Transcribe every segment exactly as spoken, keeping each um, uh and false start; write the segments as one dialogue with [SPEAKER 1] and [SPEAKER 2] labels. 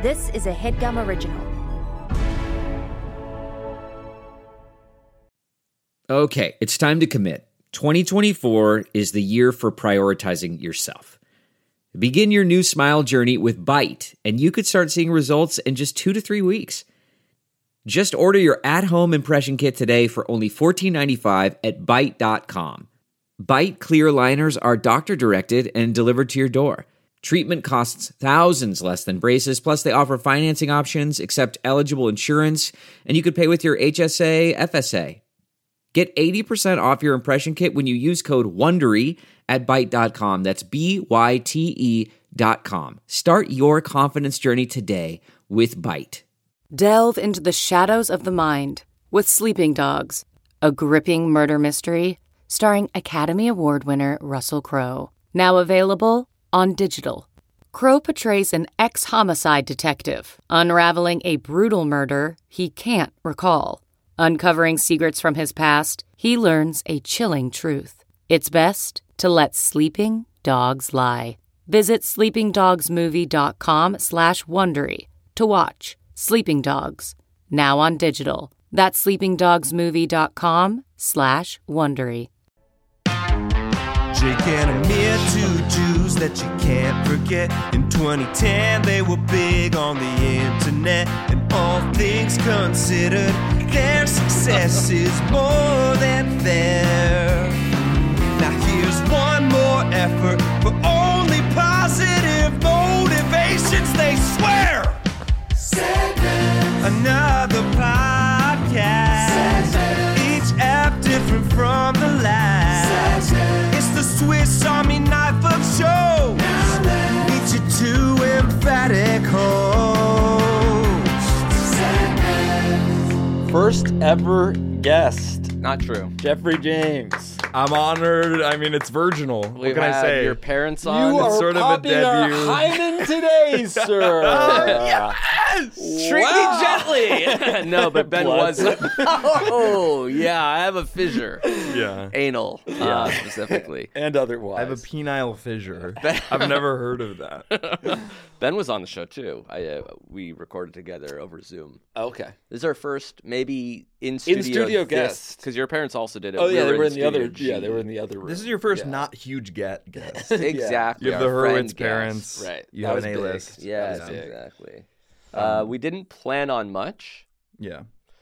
[SPEAKER 1] This is a HeadGum original.
[SPEAKER 2] Okay, it's time to commit. twenty twenty-four is the year for prioritizing yourself. Begin your new smile journey with Byte, and you could start seeing results in just two to three weeks. Just order your at-home impression kit today for only fourteen ninety-five at byte dot com. Byte clear liners are doctor-directed and delivered to your door. Treatment costs thousands less than braces, plus they offer financing options, accept eligible insurance, and you could pay with your H S A, F S A. Get eighty percent off your impression kit when you use code WONDERY at byte dot com. That's B Y T E dot com. Start your confidence journey today with Byte.
[SPEAKER 3] Delve into the shadows of the mind with Sleeping Dogs, a gripping murder mystery starring Academy Award winner Russell Crowe. Now available on digital. Crowe portrays an ex-homicide detective unraveling a brutal murder he can't recall. Uncovering secrets from his past, he learns a chilling truth. It's best to let sleeping dogs lie. Visit sleepingdogsmovie.com slash Wondery to watch Sleeping Dogs, now on digital. That's sleepingdogsmovie.com slash Wondery.
[SPEAKER 4] Jake and Amir, two Jews that you can't forget. In twenty ten, they were big on the internet. And all things considered, their success is more than fair. Now here's one more effort for only positive motivations, they swear. Segment. Another podcast. Segment. Each app different from the last. Segment. It's the Swiss Army knife of shows. Meet your two emphatic hosts. Segment.
[SPEAKER 5] First ever guest,
[SPEAKER 6] Not true.
[SPEAKER 5] Jeffrey James. I'm honored. I mean, it's virginal. What
[SPEAKER 6] We've
[SPEAKER 5] can I
[SPEAKER 6] had
[SPEAKER 5] say?
[SPEAKER 6] your parents on.
[SPEAKER 5] You
[SPEAKER 6] It's
[SPEAKER 5] are
[SPEAKER 6] sort of a
[SPEAKER 5] popping our
[SPEAKER 6] debut.
[SPEAKER 5] hymen today, sir.
[SPEAKER 6] Yes! Treat
[SPEAKER 5] Wow.
[SPEAKER 6] me gently. No, but Ben
[SPEAKER 5] Blood.
[SPEAKER 6] was. Oh, yeah, I have a fissure.
[SPEAKER 5] Yeah.
[SPEAKER 6] Anal, uh, specifically.
[SPEAKER 5] And otherwise. I have a penile fissure.
[SPEAKER 6] Ben-
[SPEAKER 5] I've never heard of that.
[SPEAKER 6] Ben was on the show, too. I uh, We recorded together over Zoom.
[SPEAKER 5] Okay.
[SPEAKER 6] This is our first, maybe, in-studio
[SPEAKER 5] In-studio guest.
[SPEAKER 6] Because your parents also did it.
[SPEAKER 5] Oh,
[SPEAKER 6] We
[SPEAKER 5] yeah, they were in the
[SPEAKER 6] Studio
[SPEAKER 5] other.
[SPEAKER 6] G.
[SPEAKER 5] Yeah, they were in the other room.
[SPEAKER 7] This is your first
[SPEAKER 5] Yeah.
[SPEAKER 7] not huge get guest.
[SPEAKER 6] Exactly.
[SPEAKER 5] You have the
[SPEAKER 6] our friend
[SPEAKER 5] Hurwitz
[SPEAKER 6] guest.
[SPEAKER 5] parents.
[SPEAKER 6] Right.
[SPEAKER 5] You
[SPEAKER 6] That
[SPEAKER 5] have
[SPEAKER 6] was
[SPEAKER 5] an
[SPEAKER 6] big.
[SPEAKER 5] A-list.
[SPEAKER 6] Yes,
[SPEAKER 5] That was big.
[SPEAKER 6] exactly. Uh, we didn't plan on much.
[SPEAKER 7] Yeah.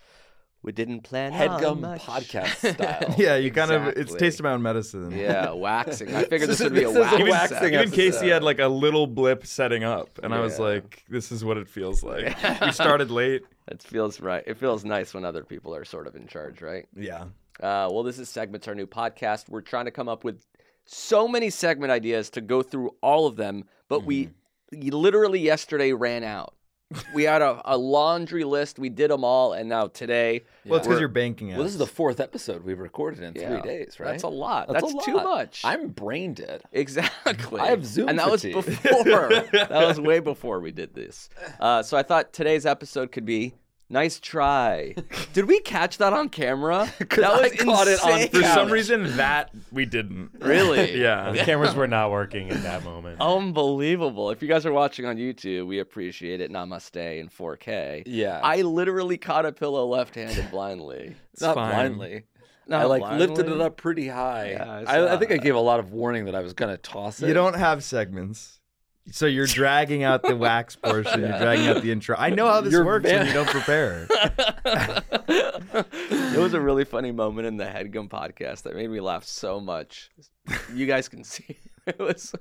[SPEAKER 6] We didn't plan on
[SPEAKER 5] Headgum
[SPEAKER 6] much.
[SPEAKER 5] podcast style.
[SPEAKER 7] Yeah, you kind of, it's
[SPEAKER 6] Exactly.
[SPEAKER 7] taste of my own medicine.
[SPEAKER 6] Yeah, waxing. I figured this would be a
[SPEAKER 5] This is a
[SPEAKER 6] wax.
[SPEAKER 5] waxing
[SPEAKER 6] episode.
[SPEAKER 5] Even Casey had like a little blip setting up, and I was
[SPEAKER 6] Yeah.
[SPEAKER 5] like, "This is what it feels like." We started late.
[SPEAKER 6] It feels right. It feels nice when other people are sort of in charge, right?
[SPEAKER 7] Yeah.
[SPEAKER 6] Uh, well, this is Segments, our new podcast. We're trying to come up with so many segment ideas to go through all of them, but we literally yesterday ran out. We had a, a laundry list. We did them all, and now today.
[SPEAKER 7] Well, it's because
[SPEAKER 6] we're-
[SPEAKER 7] you're banking it.
[SPEAKER 5] Well, this is the fourth episode we've recorded in
[SPEAKER 6] Yeah,
[SPEAKER 5] three days, right?
[SPEAKER 6] That's a lot.
[SPEAKER 5] That's,
[SPEAKER 6] That's,
[SPEAKER 5] a
[SPEAKER 6] too
[SPEAKER 5] lot.
[SPEAKER 6] much.
[SPEAKER 5] I'm brain dead.
[SPEAKER 6] Exactly.
[SPEAKER 5] I have Zoom
[SPEAKER 6] And that
[SPEAKER 5] fatigue.
[SPEAKER 6] was before. That was way before we did this. Uh, so I thought today's episode could be nice try. Did we catch that on camera? That
[SPEAKER 5] I
[SPEAKER 6] was
[SPEAKER 5] caught it on-
[SPEAKER 6] insane.
[SPEAKER 5] for
[SPEAKER 7] For some reason, that we didn't.
[SPEAKER 6] Really?
[SPEAKER 5] Yeah.
[SPEAKER 8] The cameras were not working at that moment.
[SPEAKER 6] Unbelievable. If you guys are watching on YouTube, we appreciate it. Namaste in four K.
[SPEAKER 5] Yeah.
[SPEAKER 6] I literally caught a pillow left-handed blindly.
[SPEAKER 5] Not
[SPEAKER 7] fine.
[SPEAKER 5] blindly.
[SPEAKER 6] Not
[SPEAKER 5] I like
[SPEAKER 6] blindly?
[SPEAKER 5] lifted it up pretty high.
[SPEAKER 6] Yeah, I
[SPEAKER 5] I,
[SPEAKER 6] saw
[SPEAKER 5] I think I
[SPEAKER 6] that.
[SPEAKER 5] gave a lot of warning that I was gonna toss it.
[SPEAKER 7] You don't have segments. So you're dragging out the wax portion. You're dragging out the intro. I know how this
[SPEAKER 5] You're
[SPEAKER 7] works
[SPEAKER 5] van-
[SPEAKER 7] when you don't prepare.
[SPEAKER 6] It was a really funny moment in the Headgum podcast that made me laugh so much. You guys can see. It was.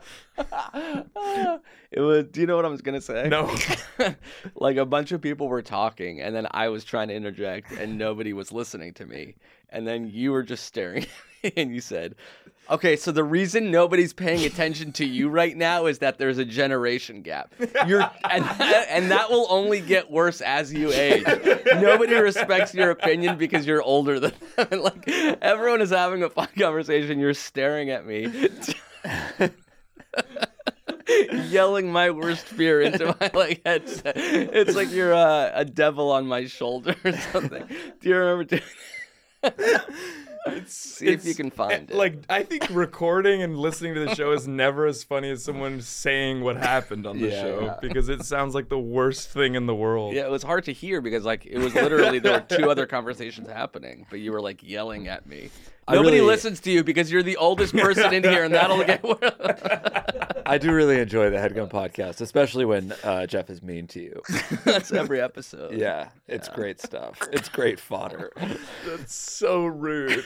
[SPEAKER 6] It was. Do you know what I was gonna say?
[SPEAKER 5] No.
[SPEAKER 6] Like a bunch of people were talking, and then I was trying to interject, and nobody was listening to me. And then you were just staring at me, and you said, "Okay, so the reason nobody's paying attention to you right now is that there's a generation gap. You're, and that, and that will only get worse as you age. Nobody respects your opinion because you're older than them. And like everyone is having a fun conversation. You're staring at me." Yelling my worst fear into my like headset. It's like you're uh, a devil on my shoulder or something. Do you remember doing See if you can find it.
[SPEAKER 5] Like, I think recording and listening to the show is never as funny as someone saying what happened on the
[SPEAKER 6] Yeah,
[SPEAKER 5] show
[SPEAKER 6] yeah.
[SPEAKER 5] because it sounds like the worst thing in the world.
[SPEAKER 6] Yeah, it was hard to hear because like it was literally there were two other conversations happening, but you were like yelling at me.
[SPEAKER 1] I
[SPEAKER 6] Nobody
[SPEAKER 1] really-
[SPEAKER 6] listen to you because you're the oldest person in here, and that'll get.
[SPEAKER 1] I do really enjoy the Headgun podcast, especially when uh, Jeff is mean to you.
[SPEAKER 6] That's every episode.
[SPEAKER 1] Yeah, it's great stuff. It's great fodder.
[SPEAKER 5] That's so rude.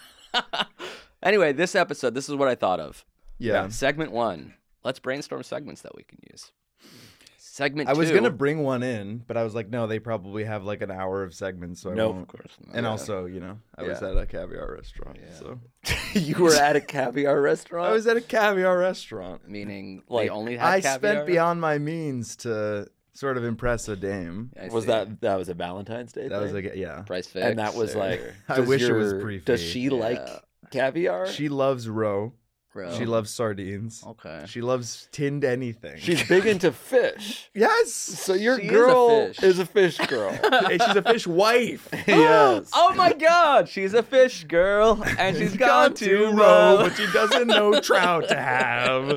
[SPEAKER 6] Anyway, this episode, this is what I thought of.
[SPEAKER 7] Yeah.
[SPEAKER 6] Segment one. Let's brainstorm segments that we can use. Segment
[SPEAKER 7] I was
[SPEAKER 6] two.
[SPEAKER 7] gonna bring one in, but I was like, no, they probably have like an hour of segments, so I
[SPEAKER 1] No,
[SPEAKER 7] won't.
[SPEAKER 1] of course not.
[SPEAKER 7] And
[SPEAKER 6] Yeah.
[SPEAKER 7] also, you know, I was
[SPEAKER 1] Yeah.
[SPEAKER 7] at a caviar restaurant, so
[SPEAKER 1] You were at a caviar restaurant?
[SPEAKER 7] I was at a caviar restaurant.
[SPEAKER 6] Meaning
[SPEAKER 1] Like,
[SPEAKER 6] they only had
[SPEAKER 7] I
[SPEAKER 6] caviar?
[SPEAKER 7] spent beyond my means to sort of impress a dame.
[SPEAKER 6] I
[SPEAKER 1] Was
[SPEAKER 6] see.
[SPEAKER 1] that that was a Valentine's Day?
[SPEAKER 7] That was
[SPEAKER 1] thing?
[SPEAKER 7] like, yeah.
[SPEAKER 6] price fix?
[SPEAKER 1] and that was
[SPEAKER 6] or-
[SPEAKER 1] like.
[SPEAKER 7] I
[SPEAKER 1] does
[SPEAKER 7] wish it was
[SPEAKER 1] your-
[SPEAKER 7] pre-fake.
[SPEAKER 1] Does she like
[SPEAKER 6] Yeah.
[SPEAKER 1] caviar?
[SPEAKER 7] She loves roe.
[SPEAKER 6] Bro.
[SPEAKER 7] She loves sardines.
[SPEAKER 6] Okay.
[SPEAKER 7] She loves tinned anything.
[SPEAKER 1] She's big into fish.
[SPEAKER 7] yes.
[SPEAKER 1] So your
[SPEAKER 6] She is a
[SPEAKER 1] girl
[SPEAKER 6] fish.
[SPEAKER 1] is a fish girl.
[SPEAKER 7] Hey, she's a fish wife.
[SPEAKER 1] yes.
[SPEAKER 6] Oh my God! She's a fish girl, and she's gone to
[SPEAKER 7] roe,
[SPEAKER 6] row.
[SPEAKER 7] but she doesn't know trout to have.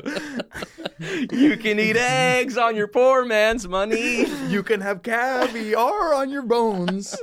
[SPEAKER 6] You can eat eggs on your poor man's money.
[SPEAKER 7] You can have caviar on your bones.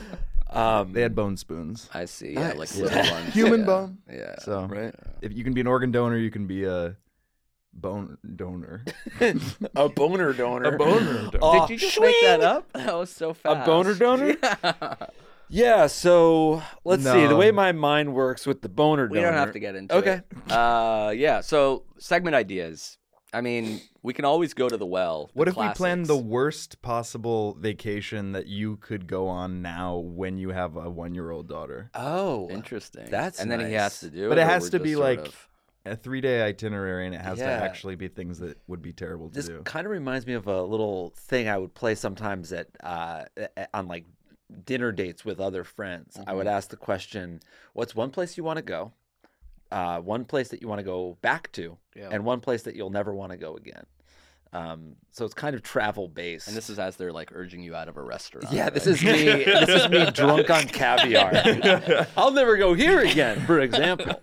[SPEAKER 1] Um,
[SPEAKER 7] They had bone spoons.
[SPEAKER 6] I see. Yeah, like
[SPEAKER 1] Nice.
[SPEAKER 6] little
[SPEAKER 1] Yeah.
[SPEAKER 6] ones.
[SPEAKER 7] Human
[SPEAKER 6] yeah.
[SPEAKER 7] bone.
[SPEAKER 6] Yeah.
[SPEAKER 7] So
[SPEAKER 1] right.
[SPEAKER 7] if you can be an organ donor, you can be a bone donor.
[SPEAKER 1] A boner donor.
[SPEAKER 7] A boner donor.
[SPEAKER 1] Oh,
[SPEAKER 6] Did you just make that up? That was so fast.
[SPEAKER 1] boner donor?
[SPEAKER 6] Yeah.
[SPEAKER 1] Yeah, so let's see. The
[SPEAKER 7] No.
[SPEAKER 1] way my mind works with the boner
[SPEAKER 6] We
[SPEAKER 1] donor.
[SPEAKER 6] don't have to get into
[SPEAKER 1] Okay.
[SPEAKER 6] it. Uh, yeah. So segment ideas. I mean, we can always go to the well. the
[SPEAKER 7] What if we planned the
[SPEAKER 6] classics.
[SPEAKER 7] worst possible vacation that you could go on now when you have a one-year-old daughter?
[SPEAKER 1] Oh,
[SPEAKER 6] Interesting.
[SPEAKER 1] That's
[SPEAKER 6] and then he
[SPEAKER 1] nice.
[SPEAKER 6] has to do it.
[SPEAKER 7] But it
[SPEAKER 6] or
[SPEAKER 7] has
[SPEAKER 6] we're
[SPEAKER 7] to
[SPEAKER 6] just
[SPEAKER 7] be
[SPEAKER 6] sort
[SPEAKER 7] like
[SPEAKER 6] of-
[SPEAKER 7] a three-day itinerary, and it has to
[SPEAKER 1] Yeah.
[SPEAKER 7] actually be things that would be terrible to
[SPEAKER 1] This
[SPEAKER 7] do.
[SPEAKER 1] kind of reminds me of a little thing I would play sometimes at uh, a- on like dinner dates with other friends. I would ask the question, "What's one place you want to go? Uh, one place that you want to go back to,
[SPEAKER 6] Yeah.
[SPEAKER 1] and one place that you'll never want to go again." Um, so it's kind of travel based.
[SPEAKER 6] And this is as they're like urging you out of a restaurant.
[SPEAKER 1] yeah, this
[SPEAKER 6] right?
[SPEAKER 1] is me. This is me drunk on caviar. I'll never go here again, for example.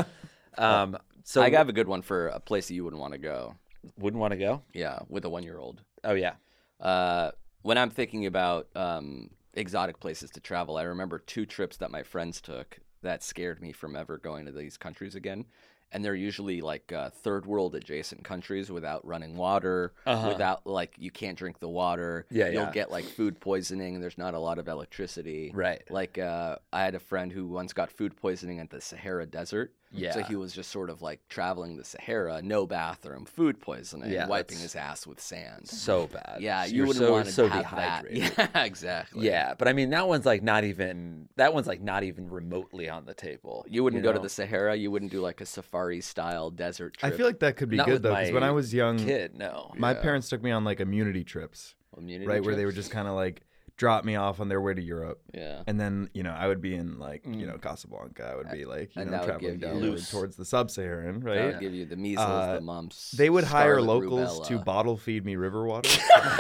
[SPEAKER 1] Um, so
[SPEAKER 6] I have a good one for a place that you wouldn't want to go.
[SPEAKER 1] wouldn't want to go.
[SPEAKER 6] Yeah, with a one-year-old.
[SPEAKER 1] Oh yeah.
[SPEAKER 6] Uh, when I'm thinking about um, exotic places to travel, I remember two trips that my friends took that scared me from ever going to these countries again. And they're usually like uh, third world adjacent countries without running water,
[SPEAKER 1] Uh-huh.
[SPEAKER 6] without like you can't drink the water.
[SPEAKER 1] Yeah,
[SPEAKER 6] You'll
[SPEAKER 1] yeah.
[SPEAKER 6] get like food poisoning. And there's not a lot of electricity.
[SPEAKER 1] Right.
[SPEAKER 6] Like uh, I had a friend who once got food poisoning at the Sahara Desert. So
[SPEAKER 1] Yeah.
[SPEAKER 6] he was just sort of like traveling the Sahara, no bathroom, food poisoning,
[SPEAKER 1] Yeah,
[SPEAKER 6] wiping
[SPEAKER 1] that's-
[SPEAKER 6] his ass with sand.
[SPEAKER 1] So bad.
[SPEAKER 6] Yeah,
[SPEAKER 1] So
[SPEAKER 6] you
[SPEAKER 1] you're
[SPEAKER 6] wouldn't
[SPEAKER 1] so,
[SPEAKER 6] want to
[SPEAKER 1] so
[SPEAKER 6] have
[SPEAKER 1] dehydrated.
[SPEAKER 6] that. Yeah, exactly.
[SPEAKER 1] Yeah, but I mean that one's like not even that one's like not even remotely on the table.
[SPEAKER 6] You wouldn't go to
[SPEAKER 1] know?
[SPEAKER 6] the Sahara. You wouldn't do like a safari style desert
[SPEAKER 7] I
[SPEAKER 6] trip.
[SPEAKER 7] feel like that could be
[SPEAKER 1] Not
[SPEAKER 7] good
[SPEAKER 1] with
[SPEAKER 7] though, because when
[SPEAKER 1] my
[SPEAKER 7] I was young,
[SPEAKER 1] kid, no.
[SPEAKER 7] my
[SPEAKER 6] Yeah.
[SPEAKER 7] parents took me on like immunity trips,
[SPEAKER 6] Community
[SPEAKER 7] right, where they would
[SPEAKER 6] trips?
[SPEAKER 7] just kind of like drop me off on their way to Europe.
[SPEAKER 6] Yeah.
[SPEAKER 7] And then, you know, I would be in like, you know, Casablanca. I would be like, you
[SPEAKER 6] And
[SPEAKER 7] know,
[SPEAKER 6] that would
[SPEAKER 7] traveling
[SPEAKER 6] give you-
[SPEAKER 7] downward
[SPEAKER 6] Loose.
[SPEAKER 7] towards the sub-Saharan,
[SPEAKER 6] That
[SPEAKER 7] right?
[SPEAKER 6] would give you the measles,
[SPEAKER 7] Uh,
[SPEAKER 6] the mumps.
[SPEAKER 7] They would hire
[SPEAKER 6] scarlet
[SPEAKER 7] locals to
[SPEAKER 6] rubella.
[SPEAKER 7] bottle feed me river water.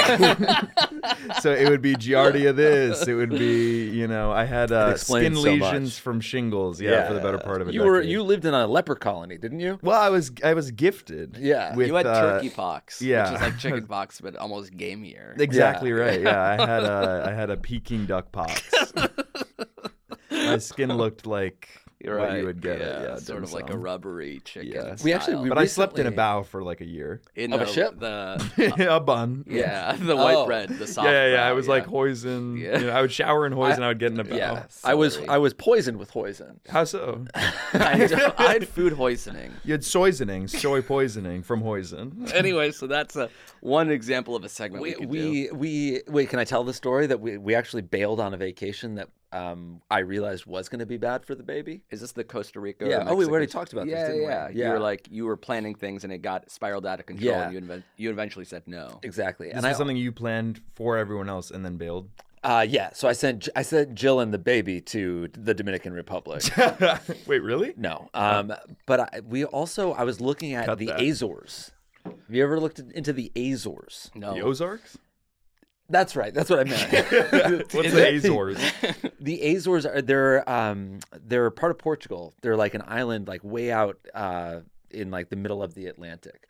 [SPEAKER 7] So it would be Giardia this. It would be, you know, I had uh,
[SPEAKER 1] explains
[SPEAKER 7] skin
[SPEAKER 1] so
[SPEAKER 7] lesions
[SPEAKER 1] much.
[SPEAKER 7] from shingles, yeah, for the better part of a
[SPEAKER 1] You were
[SPEAKER 7] decade.
[SPEAKER 1] you lived in a leper colony, didn't you?
[SPEAKER 7] Well, I was I was gifted.
[SPEAKER 1] Yeah.
[SPEAKER 7] with,
[SPEAKER 6] You had
[SPEAKER 7] uh,
[SPEAKER 6] turkey pox,
[SPEAKER 7] yeah.
[SPEAKER 6] which is like chicken pox, but almost gamier.
[SPEAKER 7] Exactly right. Yeah, I had a I had a Peking duck pox. My skin looked like
[SPEAKER 6] You're
[SPEAKER 7] what
[SPEAKER 6] right.
[SPEAKER 7] you would get
[SPEAKER 6] yeah,
[SPEAKER 7] at yeah,
[SPEAKER 6] sort
[SPEAKER 7] dim
[SPEAKER 6] of like a
[SPEAKER 7] sum.
[SPEAKER 6] rubbery chicken.
[SPEAKER 7] Yeah.
[SPEAKER 1] We actually-
[SPEAKER 6] style.
[SPEAKER 1] we
[SPEAKER 7] But I slept in a
[SPEAKER 1] recently-
[SPEAKER 7] bow for like a year.
[SPEAKER 6] in
[SPEAKER 1] of a
[SPEAKER 6] the,
[SPEAKER 1] ship?
[SPEAKER 6] The
[SPEAKER 7] a bun.
[SPEAKER 6] yeah, the white
[SPEAKER 1] Oh.
[SPEAKER 6] bread, the soft.
[SPEAKER 7] Yeah, yeah, yeah.
[SPEAKER 6] brown,
[SPEAKER 7] I was
[SPEAKER 6] yeah.
[SPEAKER 7] like hoisin.
[SPEAKER 6] Yeah.
[SPEAKER 7] You know, I would shower in hoisin. I, would get in a bow.
[SPEAKER 1] Yeah. I was
[SPEAKER 6] celery.
[SPEAKER 1] I was poisoned with hoisin.
[SPEAKER 7] How so?
[SPEAKER 6] I had, I had food poisoning.
[SPEAKER 7] You had soisoning, soy poisoning from hoisin.
[SPEAKER 6] Anyway, so that's a one example of a segment we,
[SPEAKER 1] We
[SPEAKER 6] could do.
[SPEAKER 1] we, we wait, can I tell the story that we, we actually bailed on a vacation that um I realized was going to be bad for the baby?
[SPEAKER 6] Is this the Costa Rica?
[SPEAKER 1] Yeah.
[SPEAKER 6] or
[SPEAKER 1] Oh, we
[SPEAKER 6] Mexico-
[SPEAKER 1] already talked about this,
[SPEAKER 6] yeah,
[SPEAKER 1] didn't we?
[SPEAKER 6] yeah. You
[SPEAKER 1] Yeah.
[SPEAKER 6] were like you were planning things and it got spiraled out of control.
[SPEAKER 1] Yeah.
[SPEAKER 6] And you, inven- you eventually said no.
[SPEAKER 1] Exactly.
[SPEAKER 7] This
[SPEAKER 1] and
[SPEAKER 7] was
[SPEAKER 1] I
[SPEAKER 7] something you planned for everyone else and then bailed.
[SPEAKER 1] uh yeah, so I sent I sent Jill and the baby to the Dominican Republic.
[SPEAKER 7] Wait, really?
[SPEAKER 1] No. Um but I, we also I was looking at
[SPEAKER 7] Cut
[SPEAKER 1] the
[SPEAKER 7] that.
[SPEAKER 1] Azores. Have you ever looked into the Azores?
[SPEAKER 6] No.
[SPEAKER 7] The Ozarks?
[SPEAKER 1] That's right. That's what I meant.
[SPEAKER 5] What's the Azores?
[SPEAKER 1] The Azores are they're um they're part of Portugal. They're like an island like way out uh in like the middle of the Atlantic.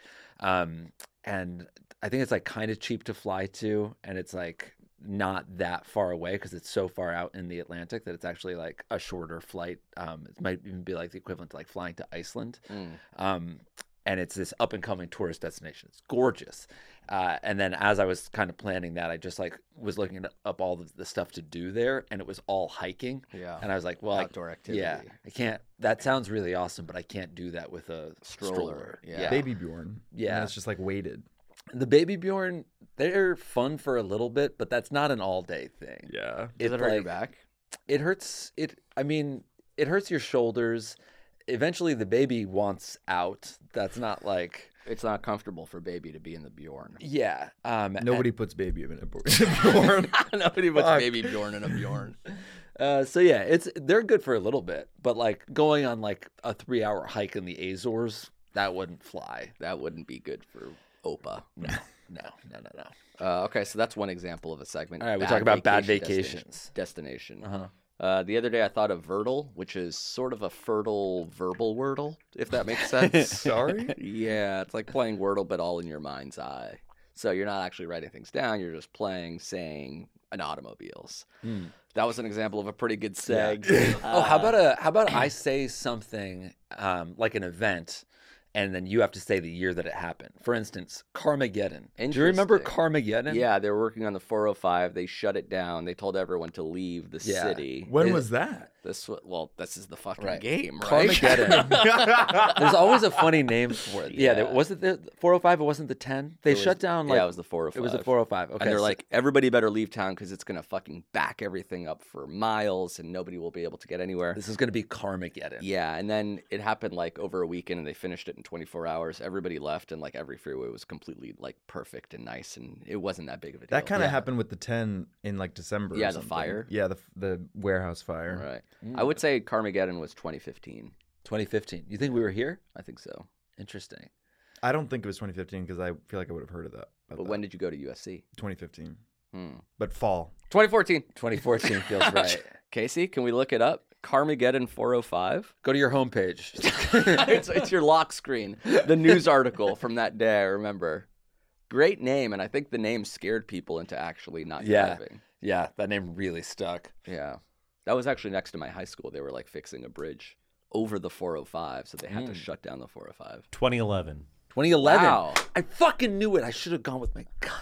[SPEAKER 1] Um and I think it's like kind of cheap to fly to, and it's like not that far away because it's so far out in the Atlantic that it's actually like a shorter flight. Um it might even be like the equivalent to like flying to Iceland.
[SPEAKER 6] Mm.
[SPEAKER 1] Um and it's this up and coming tourist destination. It's gorgeous. Uh, and then as I was kind of planning that, I just like was looking up all the, the stuff to do there, and it was all hiking.
[SPEAKER 6] Yeah.
[SPEAKER 1] And I was like, well,
[SPEAKER 6] Outdoor
[SPEAKER 1] I,
[SPEAKER 6] activity.
[SPEAKER 1] yeah, I can't. That sounds really awesome, but I can't do that with a
[SPEAKER 6] Stroller,
[SPEAKER 1] stroller.
[SPEAKER 6] yeah.
[SPEAKER 7] Baby Bjorn.
[SPEAKER 1] Yeah.
[SPEAKER 7] And it's just like weighted.
[SPEAKER 1] The Baby Bjorn, they're fun for a little bit, but that's not an all day thing.
[SPEAKER 5] Yeah.
[SPEAKER 6] Does it hurt
[SPEAKER 1] like,
[SPEAKER 6] your back?
[SPEAKER 1] It hurts. It. I mean, it hurts your shoulders. Eventually, the baby wants out. That's not like.
[SPEAKER 6] It's not comfortable for baby to be in the Bjorn.
[SPEAKER 1] Yeah. Um,
[SPEAKER 7] Nobody puts baby in a Bjorn.
[SPEAKER 6] Nobody puts
[SPEAKER 7] Fuck.
[SPEAKER 6] baby Bjorn in a Bjorn.
[SPEAKER 1] Uh, so yeah, it's they're good for a little bit, but like going on like a three hour hike in the Azores, that wouldn't fly.
[SPEAKER 6] That wouldn't be good for Opa.
[SPEAKER 1] No, no, no, no, no.
[SPEAKER 6] Uh, okay, so that's one example of a segment.
[SPEAKER 1] All right, we
[SPEAKER 6] Bad
[SPEAKER 1] talk about bad
[SPEAKER 6] vacation
[SPEAKER 1] vacations.
[SPEAKER 6] Destination. destination.
[SPEAKER 1] Uh-huh.
[SPEAKER 6] Uh, the other day I thought of Wordle, which is sort of a fertile verbal Wordle, if that makes sense.
[SPEAKER 5] Sorry?
[SPEAKER 6] Yeah, it's like playing Wordle, but all in your mind's eye. So you're not actually writing things down. You're just playing, saying, an automobiles.
[SPEAKER 1] Mm.
[SPEAKER 6] That was an example of a pretty good seg.
[SPEAKER 1] Oh, how about a how about I say something um, like an event, and then you have to say the year that it happened. For instance, Carmageddon. Do you remember
[SPEAKER 6] Interesting.
[SPEAKER 1] Carmageddon?
[SPEAKER 6] Yeah, they were working on the four oh five. They shut it down. They told everyone to leave the
[SPEAKER 1] Yeah.
[SPEAKER 6] city.
[SPEAKER 5] When
[SPEAKER 1] It-
[SPEAKER 5] was that?
[SPEAKER 6] This wa- well, this is the fucking
[SPEAKER 1] Right.
[SPEAKER 6] game, right?
[SPEAKER 1] Carmageddon. There's always a funny name for it. Yeah,
[SPEAKER 6] Yeah.
[SPEAKER 1] there, was it the four oh five? It wasn't the ten. They
[SPEAKER 6] It was-
[SPEAKER 1] shut down like
[SPEAKER 6] yeah, it was the four oh five.
[SPEAKER 1] it was the four oh five. Okay,
[SPEAKER 6] and they're
[SPEAKER 1] so-
[SPEAKER 6] like, everybody better leave town because it's gonna fucking back everything up for miles, and nobody will be able to get anywhere.
[SPEAKER 1] this is going to be Carmageddon.
[SPEAKER 6] Yeah, and then it happened like over a weekend, and they finished it in twenty-four hours. Everybody left, and like every freeway was completely like perfect and nice, and it wasn't that big of a deal.
[SPEAKER 7] That kind of
[SPEAKER 1] Yeah.
[SPEAKER 7] happened with the ten in like December. or
[SPEAKER 6] Yeah, the
[SPEAKER 7] something.
[SPEAKER 6] fire?
[SPEAKER 7] Yeah, the the warehouse fire.
[SPEAKER 6] right.
[SPEAKER 1] Mm.
[SPEAKER 6] I would say Carmageddon was twenty fifteen.
[SPEAKER 1] twenty fifteen. You think we were here?
[SPEAKER 6] I think so.
[SPEAKER 1] Interesting.
[SPEAKER 7] I don't think it was twenty fifteen because I feel like I would have heard of that. about
[SPEAKER 6] But
[SPEAKER 7] that.
[SPEAKER 6] when did you go to U S C?
[SPEAKER 7] twenty fifteen,
[SPEAKER 6] Hmm.
[SPEAKER 7] but fall.
[SPEAKER 6] twenty fourteen.
[SPEAKER 1] twenty fourteen feels right.
[SPEAKER 6] Casey, can we look it up? Carmageddon four oh five.
[SPEAKER 1] Go to your homepage.
[SPEAKER 6] it's, it's your lock screen. The news article from that day, I remember. Great name, and I think the name scared people into actually not
[SPEAKER 1] Yeah.
[SPEAKER 6] driving.
[SPEAKER 1] Yeah, that name really stuck.
[SPEAKER 6] Yeah. That was actually next to my high school. They were like fixing a bridge over the four oh five, so they had to
[SPEAKER 1] Mm.
[SPEAKER 6] shut down the four oh five.
[SPEAKER 8] twenty eleven.
[SPEAKER 1] twenty eleven.
[SPEAKER 6] Wow.
[SPEAKER 1] I fucking knew it. I should have gone with my gut.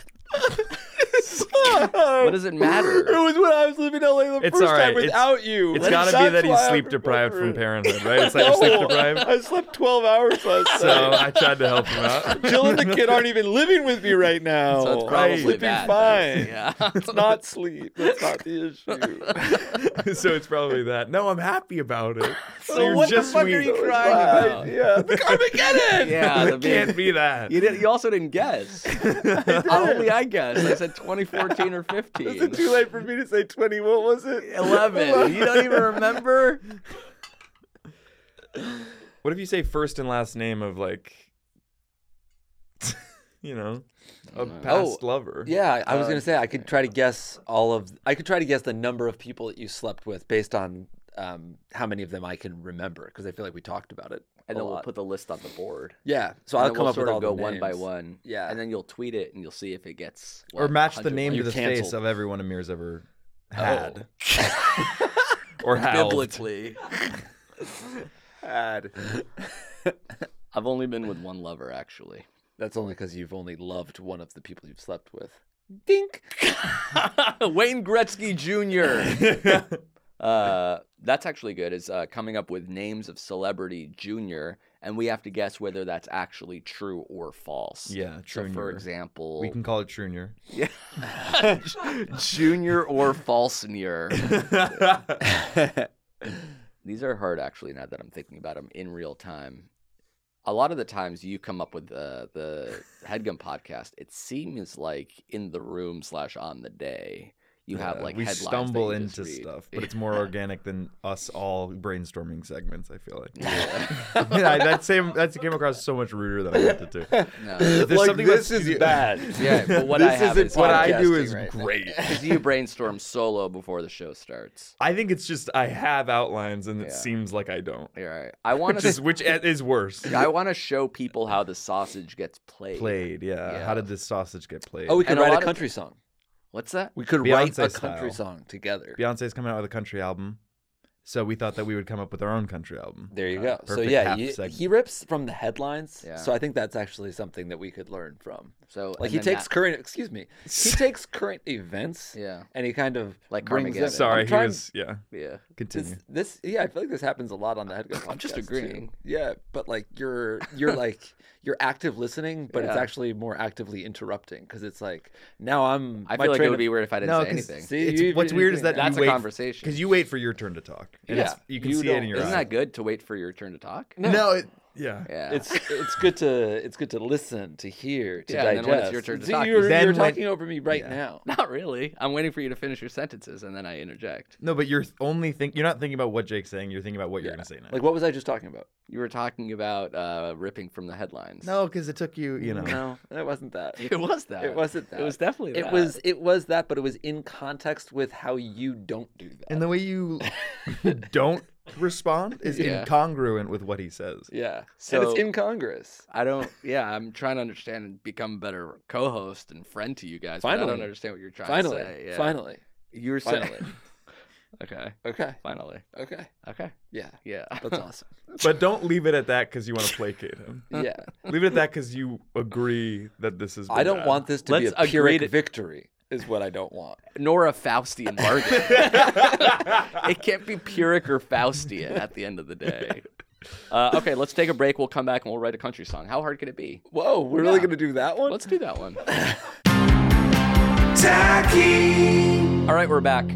[SPEAKER 6] What does it matter?
[SPEAKER 1] It was when I was living in L A the
[SPEAKER 5] It's
[SPEAKER 1] first
[SPEAKER 5] all right.
[SPEAKER 1] time
[SPEAKER 5] It's-
[SPEAKER 1] without you.
[SPEAKER 5] It's
[SPEAKER 1] That's
[SPEAKER 5] got to be that he's
[SPEAKER 1] why I
[SPEAKER 5] sleep deprived from
[SPEAKER 1] remember it.
[SPEAKER 5] parenthood, right? It's like you're sleep
[SPEAKER 1] No,
[SPEAKER 5] deprived.
[SPEAKER 1] I slept twelve hours last
[SPEAKER 5] So
[SPEAKER 1] night.
[SPEAKER 5] I tried to help him out.
[SPEAKER 1] Jill and the kid aren't even living with me right now.
[SPEAKER 6] So it's
[SPEAKER 1] I'm
[SPEAKER 6] probably
[SPEAKER 1] sleeping
[SPEAKER 6] that.
[SPEAKER 1] fine.
[SPEAKER 6] Yeah.
[SPEAKER 1] It's not sleep. That's not the issue.
[SPEAKER 5] So it's probably that. No, I'm happy about it.
[SPEAKER 6] So
[SPEAKER 5] you're
[SPEAKER 6] what the
[SPEAKER 5] just
[SPEAKER 6] fuck are
[SPEAKER 5] sweet.
[SPEAKER 6] you
[SPEAKER 1] It's
[SPEAKER 6] crying
[SPEAKER 1] fine.
[SPEAKER 6] about?
[SPEAKER 1] Yeah, the Carmageddon.
[SPEAKER 6] Yeah, the
[SPEAKER 5] It
[SPEAKER 6] big-
[SPEAKER 5] can't be that.
[SPEAKER 6] You, did, you also didn't guess. Only I guessed. I said twenty fourteen or fifteen.
[SPEAKER 1] Is it too late for me to say twenty? What was it?
[SPEAKER 6] eleven. You don't even remember?
[SPEAKER 5] What if you say first and last name of like, you know, a past lover?
[SPEAKER 1] Yeah, I was
[SPEAKER 6] Uh,
[SPEAKER 1] gonna say I could try to guess all of. I could try to guess the number of people that you slept with based on um, how many of them I can remember because I feel like we talked about it.
[SPEAKER 6] And
[SPEAKER 1] a
[SPEAKER 6] then we'll
[SPEAKER 1] lot.
[SPEAKER 6] put the list on the board.
[SPEAKER 1] Yeah, so
[SPEAKER 6] And
[SPEAKER 1] I'll
[SPEAKER 6] then
[SPEAKER 1] come
[SPEAKER 6] we'll
[SPEAKER 1] up
[SPEAKER 6] sort
[SPEAKER 1] with
[SPEAKER 6] of
[SPEAKER 1] all
[SPEAKER 6] go
[SPEAKER 1] the
[SPEAKER 6] one by
[SPEAKER 1] names.
[SPEAKER 6] one.
[SPEAKER 1] Yeah.
[SPEAKER 6] And then you'll tweet it and you'll see if it gets.
[SPEAKER 7] Or
[SPEAKER 6] what,
[SPEAKER 7] match the
[SPEAKER 6] one hundred
[SPEAKER 7] name to
[SPEAKER 1] You're
[SPEAKER 7] the face
[SPEAKER 1] canceled.
[SPEAKER 7] of everyone Amir's ever had.
[SPEAKER 5] Or howled.
[SPEAKER 6] Biblically.
[SPEAKER 1] Had.
[SPEAKER 6] I've only been with one lover, actually.
[SPEAKER 1] That's only because you've only loved one of the people you've slept with. Dink.
[SPEAKER 6] Wayne Gretzky Junior Uh, that's actually good. Is uh, coming up with names of celebrity junior, and we have to guess whether that's actually true or false.
[SPEAKER 7] Yeah,
[SPEAKER 6] So, for
[SPEAKER 7] Junior.
[SPEAKER 6] example,
[SPEAKER 7] We can call it Junior.
[SPEAKER 6] yeah, junior or false-nier. These are hard, actually. Now that I'm thinking about them in real time, a lot of the times you come up with the the Headgum podcast. It seems like in the room slash on the day. you have
[SPEAKER 7] Yeah,
[SPEAKER 6] like
[SPEAKER 7] we
[SPEAKER 6] headlines
[SPEAKER 7] stumble
[SPEAKER 6] that you just
[SPEAKER 7] into
[SPEAKER 6] read.
[SPEAKER 7] stuff, but it's more organic than us all brainstorming segments. I feel like.
[SPEAKER 6] Yeah.
[SPEAKER 7] yeah, that same that came across so much ruder than I meant it to.
[SPEAKER 6] No.
[SPEAKER 7] There's
[SPEAKER 1] like,
[SPEAKER 7] something
[SPEAKER 1] this
[SPEAKER 7] that's-
[SPEAKER 1] is bad.
[SPEAKER 6] Yeah, but what
[SPEAKER 1] This
[SPEAKER 6] I have
[SPEAKER 1] isn't
[SPEAKER 6] is
[SPEAKER 7] What I do
[SPEAKER 1] podcasting
[SPEAKER 7] is
[SPEAKER 1] right now.
[SPEAKER 7] great.
[SPEAKER 6] because you brainstorm solo before the show starts.
[SPEAKER 5] I think it's just I have outlines and it
[SPEAKER 6] Yeah.
[SPEAKER 5] seems like I don't.
[SPEAKER 6] All right, I want
[SPEAKER 5] Which is
[SPEAKER 6] to.
[SPEAKER 5] which is worse.
[SPEAKER 6] I want to show people how the sausage gets played.
[SPEAKER 7] Played, yeah.
[SPEAKER 6] Yeah.
[SPEAKER 7] How did this sausage get played?
[SPEAKER 1] Oh, we could
[SPEAKER 6] And a
[SPEAKER 1] write
[SPEAKER 6] lot
[SPEAKER 1] a
[SPEAKER 6] of-
[SPEAKER 1] country song.
[SPEAKER 6] What's that?
[SPEAKER 1] We could write
[SPEAKER 7] Beyonce
[SPEAKER 1] a country
[SPEAKER 7] style.
[SPEAKER 1] song together.
[SPEAKER 7] Beyonce's coming out with a country album, so we thought that we would come up with our own country album.
[SPEAKER 1] There you go. So
[SPEAKER 7] Perfect
[SPEAKER 1] yeah,
[SPEAKER 7] half
[SPEAKER 1] you,
[SPEAKER 7] segment.
[SPEAKER 1] he rips from the headlines.
[SPEAKER 6] Yeah.
[SPEAKER 1] So I think that's actually something that we could learn from.
[SPEAKER 6] So
[SPEAKER 1] Like
[SPEAKER 6] and
[SPEAKER 1] he
[SPEAKER 6] then
[SPEAKER 1] takes
[SPEAKER 6] that-
[SPEAKER 1] current, excuse me, he takes current events.
[SPEAKER 6] Yeah.
[SPEAKER 1] And he kind of
[SPEAKER 6] Like
[SPEAKER 1] brings them.
[SPEAKER 6] Carmageddon.
[SPEAKER 5] Sorry,
[SPEAKER 1] I'm
[SPEAKER 5] he
[SPEAKER 1] trying-
[SPEAKER 5] was yeah.
[SPEAKER 6] Yeah.
[SPEAKER 7] Continue.
[SPEAKER 1] This, this, yeah, I feel like this happens a lot on the Headgun.
[SPEAKER 6] I'm just
[SPEAKER 1] podcast, too.
[SPEAKER 6] agreeing.
[SPEAKER 1] Yeah, but like you're, you're like you're active listening, but it's
[SPEAKER 6] Yeah.
[SPEAKER 1] actually more actively interrupting because it's like now I'm.
[SPEAKER 6] I
[SPEAKER 1] my
[SPEAKER 6] feel like it
[SPEAKER 1] train
[SPEAKER 6] would
[SPEAKER 1] of-
[SPEAKER 6] be weird if I didn't
[SPEAKER 7] No,
[SPEAKER 6] say
[SPEAKER 7] 'cause
[SPEAKER 6] anything.
[SPEAKER 1] See,
[SPEAKER 7] It's,
[SPEAKER 1] you-
[SPEAKER 7] what's
[SPEAKER 1] you-
[SPEAKER 7] weird is that
[SPEAKER 6] That's
[SPEAKER 7] you
[SPEAKER 6] a
[SPEAKER 7] wait
[SPEAKER 6] conversation.
[SPEAKER 7] because you wait for your turn to talk. And
[SPEAKER 1] Yeah,
[SPEAKER 7] it's, you can
[SPEAKER 1] you
[SPEAKER 7] see it in
[SPEAKER 1] don't-
[SPEAKER 7] your
[SPEAKER 6] Isn't
[SPEAKER 7] eyes.
[SPEAKER 6] that good to wait for your turn to talk?
[SPEAKER 7] No, it,
[SPEAKER 5] Yeah.
[SPEAKER 6] Yeah.
[SPEAKER 1] It's it's good to it's good to listen, to hear, to
[SPEAKER 6] Yeah, and then
[SPEAKER 1] digest.
[SPEAKER 6] when it's your turn to
[SPEAKER 1] See,
[SPEAKER 6] talk,
[SPEAKER 1] you're,
[SPEAKER 7] then
[SPEAKER 1] you're
[SPEAKER 7] when-
[SPEAKER 1] talking over me right
[SPEAKER 7] Yeah.
[SPEAKER 1] now.
[SPEAKER 6] Not really. I'm waiting for you to finish your sentences and then I interject.
[SPEAKER 7] no, but you're only think you're not thinking about what Jake's saying. You're thinking about what you're
[SPEAKER 1] Yeah.
[SPEAKER 7] gonna say now.
[SPEAKER 1] Like what was I just talking about?
[SPEAKER 6] You were talking about uh, ripping from the headlines.
[SPEAKER 7] no, because it took you. You know.
[SPEAKER 1] No, it wasn't that.
[SPEAKER 6] It was that.
[SPEAKER 1] It wasn't that.
[SPEAKER 6] It was definitely that.
[SPEAKER 1] It was it was that, but it was in context with how you don't do that.
[SPEAKER 7] And the way you don't respond is
[SPEAKER 6] Yeah.
[SPEAKER 7] incongruent with what he says.
[SPEAKER 1] yeah,
[SPEAKER 6] So-
[SPEAKER 1] and it's incongruous.
[SPEAKER 6] I don't. Yeah, I'm trying to understand and become a better co-host and friend to you guys. but I
[SPEAKER 1] Finally.
[SPEAKER 6] don't understand what you're trying
[SPEAKER 1] Finally,
[SPEAKER 6] to say. Yeah.
[SPEAKER 1] finally,
[SPEAKER 6] You were saying.
[SPEAKER 1] finally.
[SPEAKER 6] Okay.
[SPEAKER 1] Okay,
[SPEAKER 6] Finally.
[SPEAKER 1] okay,
[SPEAKER 6] Okay.
[SPEAKER 1] yeah,
[SPEAKER 6] Yeah.
[SPEAKER 1] that's awesome.
[SPEAKER 5] But don't leave it at that because you want to placate him.
[SPEAKER 1] Yeah,
[SPEAKER 5] Leave it at that because you agree that this is.
[SPEAKER 1] I don't want this to
[SPEAKER 6] Let's
[SPEAKER 1] be a
[SPEAKER 6] agree
[SPEAKER 1] Pyrrhic
[SPEAKER 6] to-
[SPEAKER 1] victory. Is what I don't want.
[SPEAKER 6] Nor a Faustian bargain. It can't be Pyrrhic or Faustian at the end of the day. Uh, okay, let's take a break. We'll come back and we'll write a country song. How hard could it be?
[SPEAKER 1] Whoa, we're really
[SPEAKER 6] Yeah.
[SPEAKER 1] gonna do that one?
[SPEAKER 6] Let's do that one.
[SPEAKER 4] Tacky.
[SPEAKER 6] All right, we're back.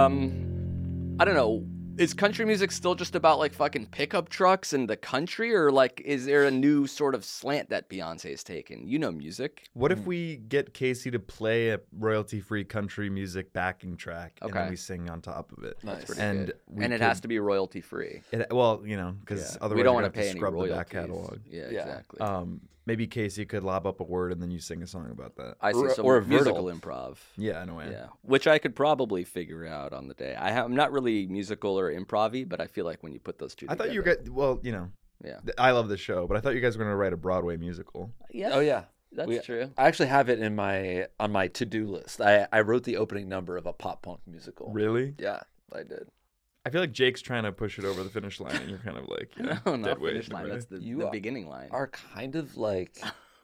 [SPEAKER 6] Um, I don't know. Is country music still just about like fucking pickup trucks and the country, or like is there a new sort of slant that Beyonce's taken? You know music.
[SPEAKER 7] What if we get Casey to play a royalty-free country music backing track, and
[SPEAKER 6] Okay.
[SPEAKER 7] then we sing on top of it?
[SPEAKER 1] Nice.
[SPEAKER 6] Pretty
[SPEAKER 7] And
[SPEAKER 6] good.
[SPEAKER 7] we
[SPEAKER 6] and it
[SPEAKER 7] could-
[SPEAKER 6] has to be royalty free.
[SPEAKER 7] It, well, you know, because
[SPEAKER 1] Yeah.
[SPEAKER 7] otherwise
[SPEAKER 6] We don't
[SPEAKER 7] want
[SPEAKER 6] want to pay any
[SPEAKER 7] scrub
[SPEAKER 6] royalties.
[SPEAKER 7] the back catalog.
[SPEAKER 6] Yeah,
[SPEAKER 1] Yeah.
[SPEAKER 6] exactly.
[SPEAKER 7] Um, maybe Casey could lob up a word and then you sing a song about that.
[SPEAKER 6] I see
[SPEAKER 1] or-
[SPEAKER 6] some
[SPEAKER 1] or a
[SPEAKER 6] musical
[SPEAKER 1] vertal.
[SPEAKER 6] improv.
[SPEAKER 7] Yeah, in a way.
[SPEAKER 6] Yeah, which I could probably figure out on the day. I ha- I'm not really musical or improv-y, but I feel like when you put those two
[SPEAKER 7] I
[SPEAKER 6] together.
[SPEAKER 7] thought you were good. Well, you know,
[SPEAKER 6] Yeah.
[SPEAKER 7] th- I love the show, but I thought you guys were going to write a Broadway musical.
[SPEAKER 6] Yeah.
[SPEAKER 1] Oh yeah,
[SPEAKER 6] That's
[SPEAKER 1] We-
[SPEAKER 6] true.
[SPEAKER 1] I actually have it in my on my to do list. I I wrote the opening number of a pop punk musical.
[SPEAKER 5] Really?
[SPEAKER 1] Yeah, I did.
[SPEAKER 5] I feel like Jake's trying to push it over the finish line, and you're kind of like, you know,
[SPEAKER 6] No,
[SPEAKER 5] dead
[SPEAKER 6] not
[SPEAKER 5] weight
[SPEAKER 6] finish
[SPEAKER 5] in a
[SPEAKER 6] line.
[SPEAKER 5] way.
[SPEAKER 6] That's the,
[SPEAKER 1] You
[SPEAKER 6] the
[SPEAKER 1] are-
[SPEAKER 6] beginning line.
[SPEAKER 1] Are kind of like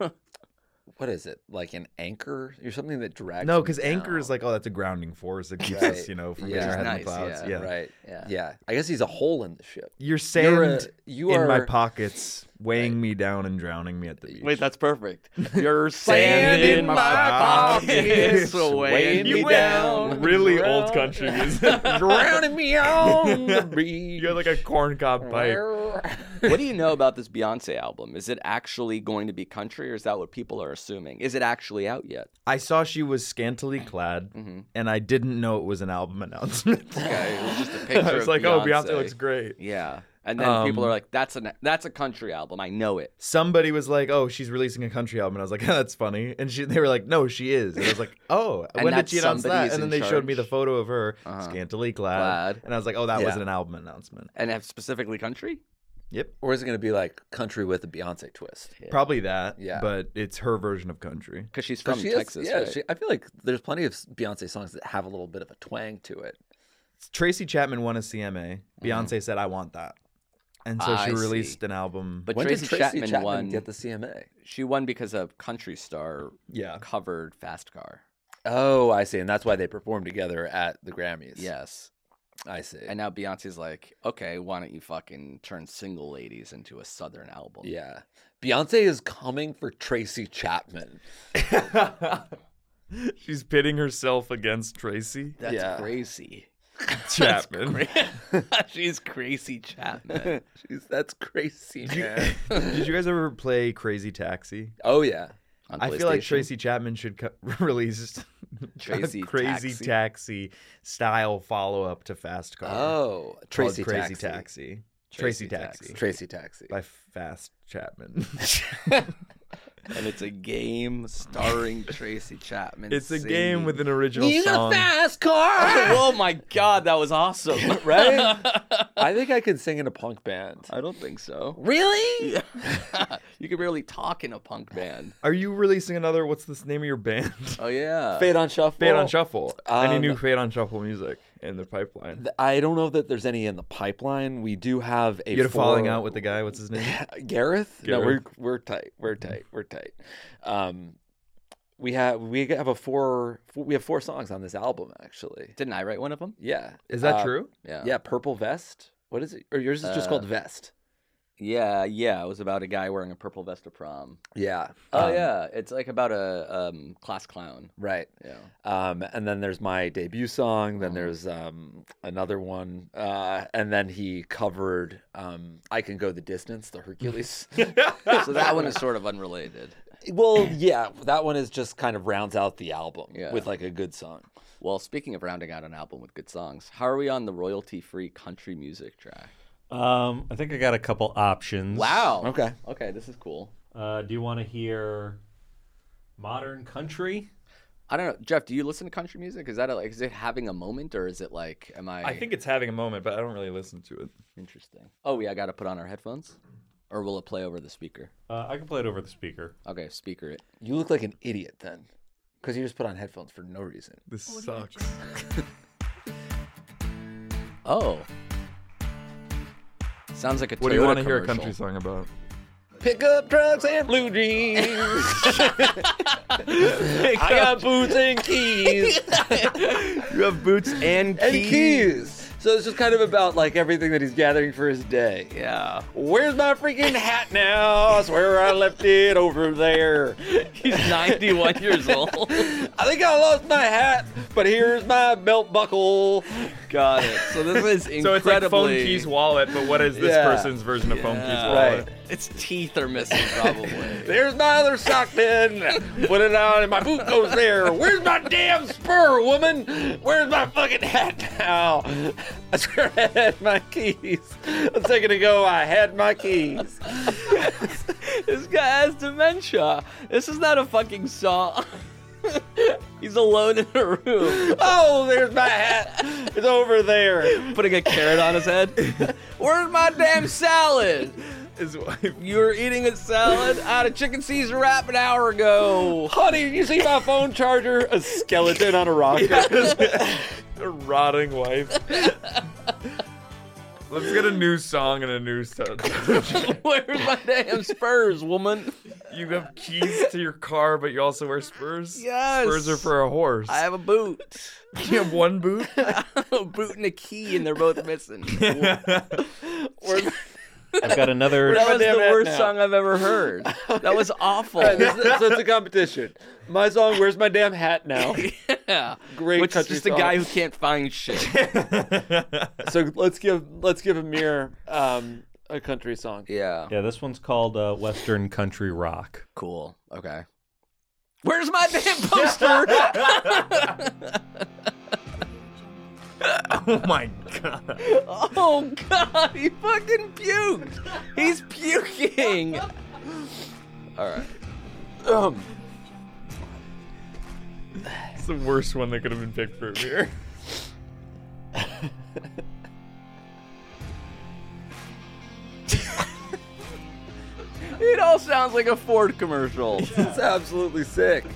[SPEAKER 1] what is it? Like an anchor? You're something that drags.
[SPEAKER 7] No,
[SPEAKER 1] me
[SPEAKER 7] because anchor is
[SPEAKER 1] down.
[SPEAKER 7] like, oh, that's a grounding force that keeps
[SPEAKER 1] Right.
[SPEAKER 7] us, you know, from
[SPEAKER 1] Yeah.
[SPEAKER 7] getting our
[SPEAKER 1] Which
[SPEAKER 7] head
[SPEAKER 6] is
[SPEAKER 7] in the
[SPEAKER 6] nice,
[SPEAKER 7] clouds.
[SPEAKER 6] yeah.
[SPEAKER 7] Yeah.
[SPEAKER 1] right.
[SPEAKER 6] Yeah.
[SPEAKER 1] Yeah. I guess he's a hole in the ship.
[SPEAKER 7] You're
[SPEAKER 1] You're a-
[SPEAKER 7] sand
[SPEAKER 1] you
[SPEAKER 7] in my
[SPEAKER 1] are-
[SPEAKER 7] pockets, weighing me down and drowning me at the beach.
[SPEAKER 6] Wait, that's perfect. You're sand
[SPEAKER 1] Sand
[SPEAKER 6] in my pockets,
[SPEAKER 7] pockets,
[SPEAKER 6] weighing
[SPEAKER 1] weighing
[SPEAKER 6] me
[SPEAKER 1] me
[SPEAKER 6] down.
[SPEAKER 1] down.
[SPEAKER 5] Really old country music.
[SPEAKER 1] Drowning me on the beach.
[SPEAKER 5] You got like a corncob pipe.
[SPEAKER 6] What do you know about this Beyonce album? Is it actually going to be country, or is that what people are assuming? Is it actually out yet?
[SPEAKER 7] I saw she was scantily clad,
[SPEAKER 6] Mm-hmm.
[SPEAKER 7] and I didn't know it was an album announcement.
[SPEAKER 6] Okay, it was just a picture.
[SPEAKER 5] I was
[SPEAKER 6] of
[SPEAKER 5] like, oh, Beyonce looks great.
[SPEAKER 6] Yeah, and then people
[SPEAKER 7] Um,
[SPEAKER 6] are like, "That's a that's a country album. I know it."
[SPEAKER 7] Somebody was like, "Oh, she's releasing a country album," and I was like, "Yeah, that's funny." And she, they were like, "No, she is." And I was like, "Oh,
[SPEAKER 6] And
[SPEAKER 7] when
[SPEAKER 6] that
[SPEAKER 7] did she announce
[SPEAKER 6] somebody
[SPEAKER 7] that?"
[SPEAKER 6] is
[SPEAKER 7] And then
[SPEAKER 6] in
[SPEAKER 7] they showed me the
[SPEAKER 6] charge?
[SPEAKER 7] photo of her
[SPEAKER 6] Uh-huh.
[SPEAKER 7] scantily clad,
[SPEAKER 6] Glad.
[SPEAKER 7] and I was like, "Oh, that
[SPEAKER 1] Yeah.
[SPEAKER 7] was an album announcement."
[SPEAKER 6] And have specifically country.
[SPEAKER 7] Yep,
[SPEAKER 1] Or is it going to be like country with a Beyonce twist?
[SPEAKER 7] probably that.
[SPEAKER 1] Yeah.
[SPEAKER 7] but it's her version of country.
[SPEAKER 6] Because she's
[SPEAKER 1] 'Cause
[SPEAKER 6] from
[SPEAKER 1] she is-
[SPEAKER 6] Texas,
[SPEAKER 1] yeah,
[SPEAKER 6] right?
[SPEAKER 1] she, I feel like there's plenty of Beyonce songs that have a little bit of a twang to it.
[SPEAKER 7] Tracy Chapman won a C M A. Beyonce said, "I want that," and so
[SPEAKER 6] I
[SPEAKER 7] she
[SPEAKER 6] see.
[SPEAKER 7] released an album.
[SPEAKER 6] But
[SPEAKER 1] when
[SPEAKER 6] Tracy,
[SPEAKER 1] did Tracy
[SPEAKER 6] Chapman,
[SPEAKER 1] Chapman,
[SPEAKER 6] won.
[SPEAKER 1] get the C M A?
[SPEAKER 6] She won because a country star
[SPEAKER 7] yeah,
[SPEAKER 6] covered Fast Car.
[SPEAKER 1] Oh, I see, and that's why they performed together at the Grammys.
[SPEAKER 6] Yes.
[SPEAKER 1] I see.
[SPEAKER 6] And now Beyonce's like, okay, why don't you fucking turn Single Ladies into a Southern album?
[SPEAKER 1] Yeah, Beyonce is coming for Tracy Chapman.
[SPEAKER 5] She's pitting herself against Tracy
[SPEAKER 6] That's
[SPEAKER 1] Yeah.
[SPEAKER 6] crazy.
[SPEAKER 5] Chapman.
[SPEAKER 6] She's crazy Chapman.
[SPEAKER 1] Jeez, that's crazy, man.
[SPEAKER 7] Did you guys ever play Crazy Taxi?
[SPEAKER 1] Oh yeah,
[SPEAKER 6] On
[SPEAKER 7] I feel like
[SPEAKER 6] PlayStation.
[SPEAKER 7] Tracy Chapman should co- release
[SPEAKER 6] Tracy
[SPEAKER 7] a crazy
[SPEAKER 6] Taxi.
[SPEAKER 7] taxi style follow up to Fast Car.
[SPEAKER 1] Oh,
[SPEAKER 7] called
[SPEAKER 1] Tracy
[SPEAKER 7] Crazy
[SPEAKER 1] Taxi.
[SPEAKER 7] Taxi.
[SPEAKER 6] Tracy
[SPEAKER 7] Tracy Taxi.
[SPEAKER 6] Taxi.
[SPEAKER 1] Tracy Taxi.
[SPEAKER 7] By Fast Chapman.
[SPEAKER 6] And it's a game starring Tracy Chapman.
[SPEAKER 5] It's a
[SPEAKER 6] singing.
[SPEAKER 5] game with an original song.
[SPEAKER 1] fast car.
[SPEAKER 6] Oh my god, that was awesome! Right?
[SPEAKER 1] I think I could sing in a punk band.
[SPEAKER 6] I don't think so.
[SPEAKER 1] Really?
[SPEAKER 6] You could barely talk in a punk band.
[SPEAKER 5] Are you releasing another? What's the name of your band?
[SPEAKER 6] Oh yeah.
[SPEAKER 1] Fade on Shuffle.
[SPEAKER 5] Fade on Shuffle. Any
[SPEAKER 1] Um,
[SPEAKER 5] new Fade on Shuffle music in the pipeline?
[SPEAKER 1] Th- I don't know that there's any in the pipeline. We do have a
[SPEAKER 7] You had a falling
[SPEAKER 1] four-
[SPEAKER 7] out with the guy. What's his name?
[SPEAKER 1] Gareth? No, we're
[SPEAKER 5] Gareth.
[SPEAKER 1] we're tight. We're tight. We're tight. Um, we have we have a four, four. We have four songs on this album, actually.
[SPEAKER 6] Didn't I write one of them?
[SPEAKER 1] Yeah.
[SPEAKER 7] Is that
[SPEAKER 1] Uh,
[SPEAKER 7] true?
[SPEAKER 6] Yeah.
[SPEAKER 1] Yeah. Purple Vest. What is it? Or yours is just
[SPEAKER 6] Uh,
[SPEAKER 1] called Vest.
[SPEAKER 6] Yeah, yeah. It was about a guy wearing a purple vest to prom.
[SPEAKER 1] Yeah.
[SPEAKER 6] Oh
[SPEAKER 1] Um,
[SPEAKER 6] yeah, it's like about a um, class clown.
[SPEAKER 1] Right.
[SPEAKER 6] Yeah.
[SPEAKER 1] Um, and then there's my debut song.
[SPEAKER 6] Uh-huh.
[SPEAKER 1] Then there's um, another one. Uh, and then he covered um, I Can Go the Distance, the Hercules.
[SPEAKER 6] So that one is sort of unrelated.
[SPEAKER 1] Well, yeah, that one is just kind of rounds out the album
[SPEAKER 6] Yeah.
[SPEAKER 1] with like a good song.
[SPEAKER 6] Well, speaking of rounding out an album with good songs, how are we on the royalty-free country music track?
[SPEAKER 8] Um, I think I got a couple options.
[SPEAKER 6] Wow.
[SPEAKER 1] Okay.
[SPEAKER 6] Okay, this is cool.
[SPEAKER 8] Uh, do you want to hear modern country?
[SPEAKER 6] I don't know, Jeff. Do you listen to country music? Is that a, like, is it having a moment, or is it like, am I?
[SPEAKER 5] I think it's having a moment, but I don't really listen to it.
[SPEAKER 6] Interesting. Oh, yeah, I got to put on our headphones, or will it play over the speaker?
[SPEAKER 8] Uh, I can play it over the speaker.
[SPEAKER 6] Okay, speaker it.
[SPEAKER 1] You look like an idiot then, because you just put on headphones for no reason.
[SPEAKER 5] This sucks.
[SPEAKER 6] Oh. Sounds like a
[SPEAKER 5] What do you
[SPEAKER 6] want to
[SPEAKER 5] hear a country song about?
[SPEAKER 1] Pickup trucks and blue jeans. I got boots and keys.
[SPEAKER 6] You have boots and keys.
[SPEAKER 1] And keys. So it's just kind of about like everything that he's gathering for his day.
[SPEAKER 6] Yeah.
[SPEAKER 1] Where's my freaking hat now? I swear I left it over there.
[SPEAKER 6] He's ninety-one years old.
[SPEAKER 1] I think I lost my hat, but here's my belt buckle.
[SPEAKER 6] Got it. So this is incredibly...
[SPEAKER 5] So it's like Phone Keys Wallet, but what is this
[SPEAKER 1] Yeah.
[SPEAKER 5] person's version of Phone Keys
[SPEAKER 6] Yeah.
[SPEAKER 5] Wallet?
[SPEAKER 1] Right.
[SPEAKER 6] Its teeth are missing, probably.
[SPEAKER 1] There's my other sock then. Put it on and my boot goes there. Where's my damn spur, woman? Where's my fucking hat now? I swear I had my keys. A second ago I had my keys.
[SPEAKER 6] This guy has dementia. This is not a fucking song. He's alone in a room,
[SPEAKER 1] Oh, there's my hat. It's over there.
[SPEAKER 6] putting a carrot on his head. Where's my damn salad?
[SPEAKER 5] His wife.
[SPEAKER 6] You were eating a salad? I had a chicken Caesar wrap an hour ago.
[SPEAKER 1] Honey, you see my phone charger? A skeleton on a rocker.
[SPEAKER 5] A rotting wife. Let's get a new song and a new song.
[SPEAKER 6] Where's my damn spurs, woman?
[SPEAKER 5] You have keys to your car, but you also wear spurs?
[SPEAKER 6] Yes.
[SPEAKER 5] Spurs are for a horse.
[SPEAKER 6] I have a boot.
[SPEAKER 5] You have one boot?
[SPEAKER 6] A boot and a key, and they're both missing. Where's-
[SPEAKER 8] I've got another.
[SPEAKER 6] That was
[SPEAKER 1] damn
[SPEAKER 6] the
[SPEAKER 1] hat
[SPEAKER 6] worst
[SPEAKER 1] now.
[SPEAKER 6] song I've ever heard. That was awful.
[SPEAKER 1] All right, this is- so it's a competition. My song, Where's My Damn Hat Now?
[SPEAKER 6] Yeah.
[SPEAKER 1] Great
[SPEAKER 6] Which is
[SPEAKER 1] country
[SPEAKER 6] just a
[SPEAKER 1] song.
[SPEAKER 6] guy who can't find shit.
[SPEAKER 1] So let's give let's give Amir um, a country song.
[SPEAKER 6] Yeah.
[SPEAKER 8] Yeah, this one's called uh, Western Country Rock.
[SPEAKER 6] Cool. Okay. Where's my damn poster?
[SPEAKER 5] Oh my god.
[SPEAKER 6] Oh god, he fucking puked. He's puking. All right.
[SPEAKER 1] Um,
[SPEAKER 5] It's the worst one that could have been picked for Amir.
[SPEAKER 6] It all sounds like a Ford commercial.
[SPEAKER 1] it's absolutely sick.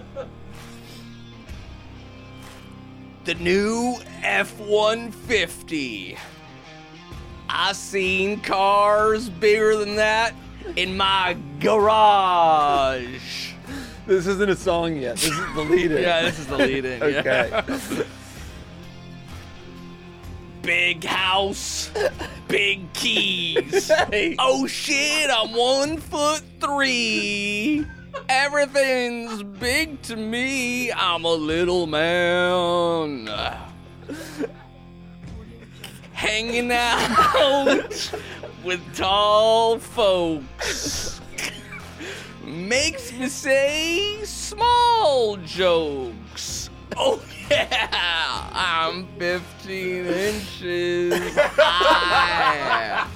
[SPEAKER 6] The new F one fifty. I seen cars bigger than that in my garage.
[SPEAKER 1] This isn't a song yet. This is the lead-in.
[SPEAKER 6] Yeah, this is the lead-in.
[SPEAKER 1] Okay.
[SPEAKER 6] Yeah. Big house, big keys.
[SPEAKER 1] Hey.
[SPEAKER 6] Oh shit, I'm one foot three. Everything's big to me. I'm a little man. Hanging out with tall folks makes me say small jokes. Oh yeah, I'm fifteen inches high.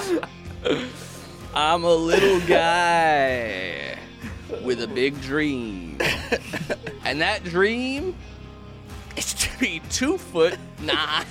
[SPEAKER 6] I'm a little guy with a big dream, and that dream is to be two foot nine.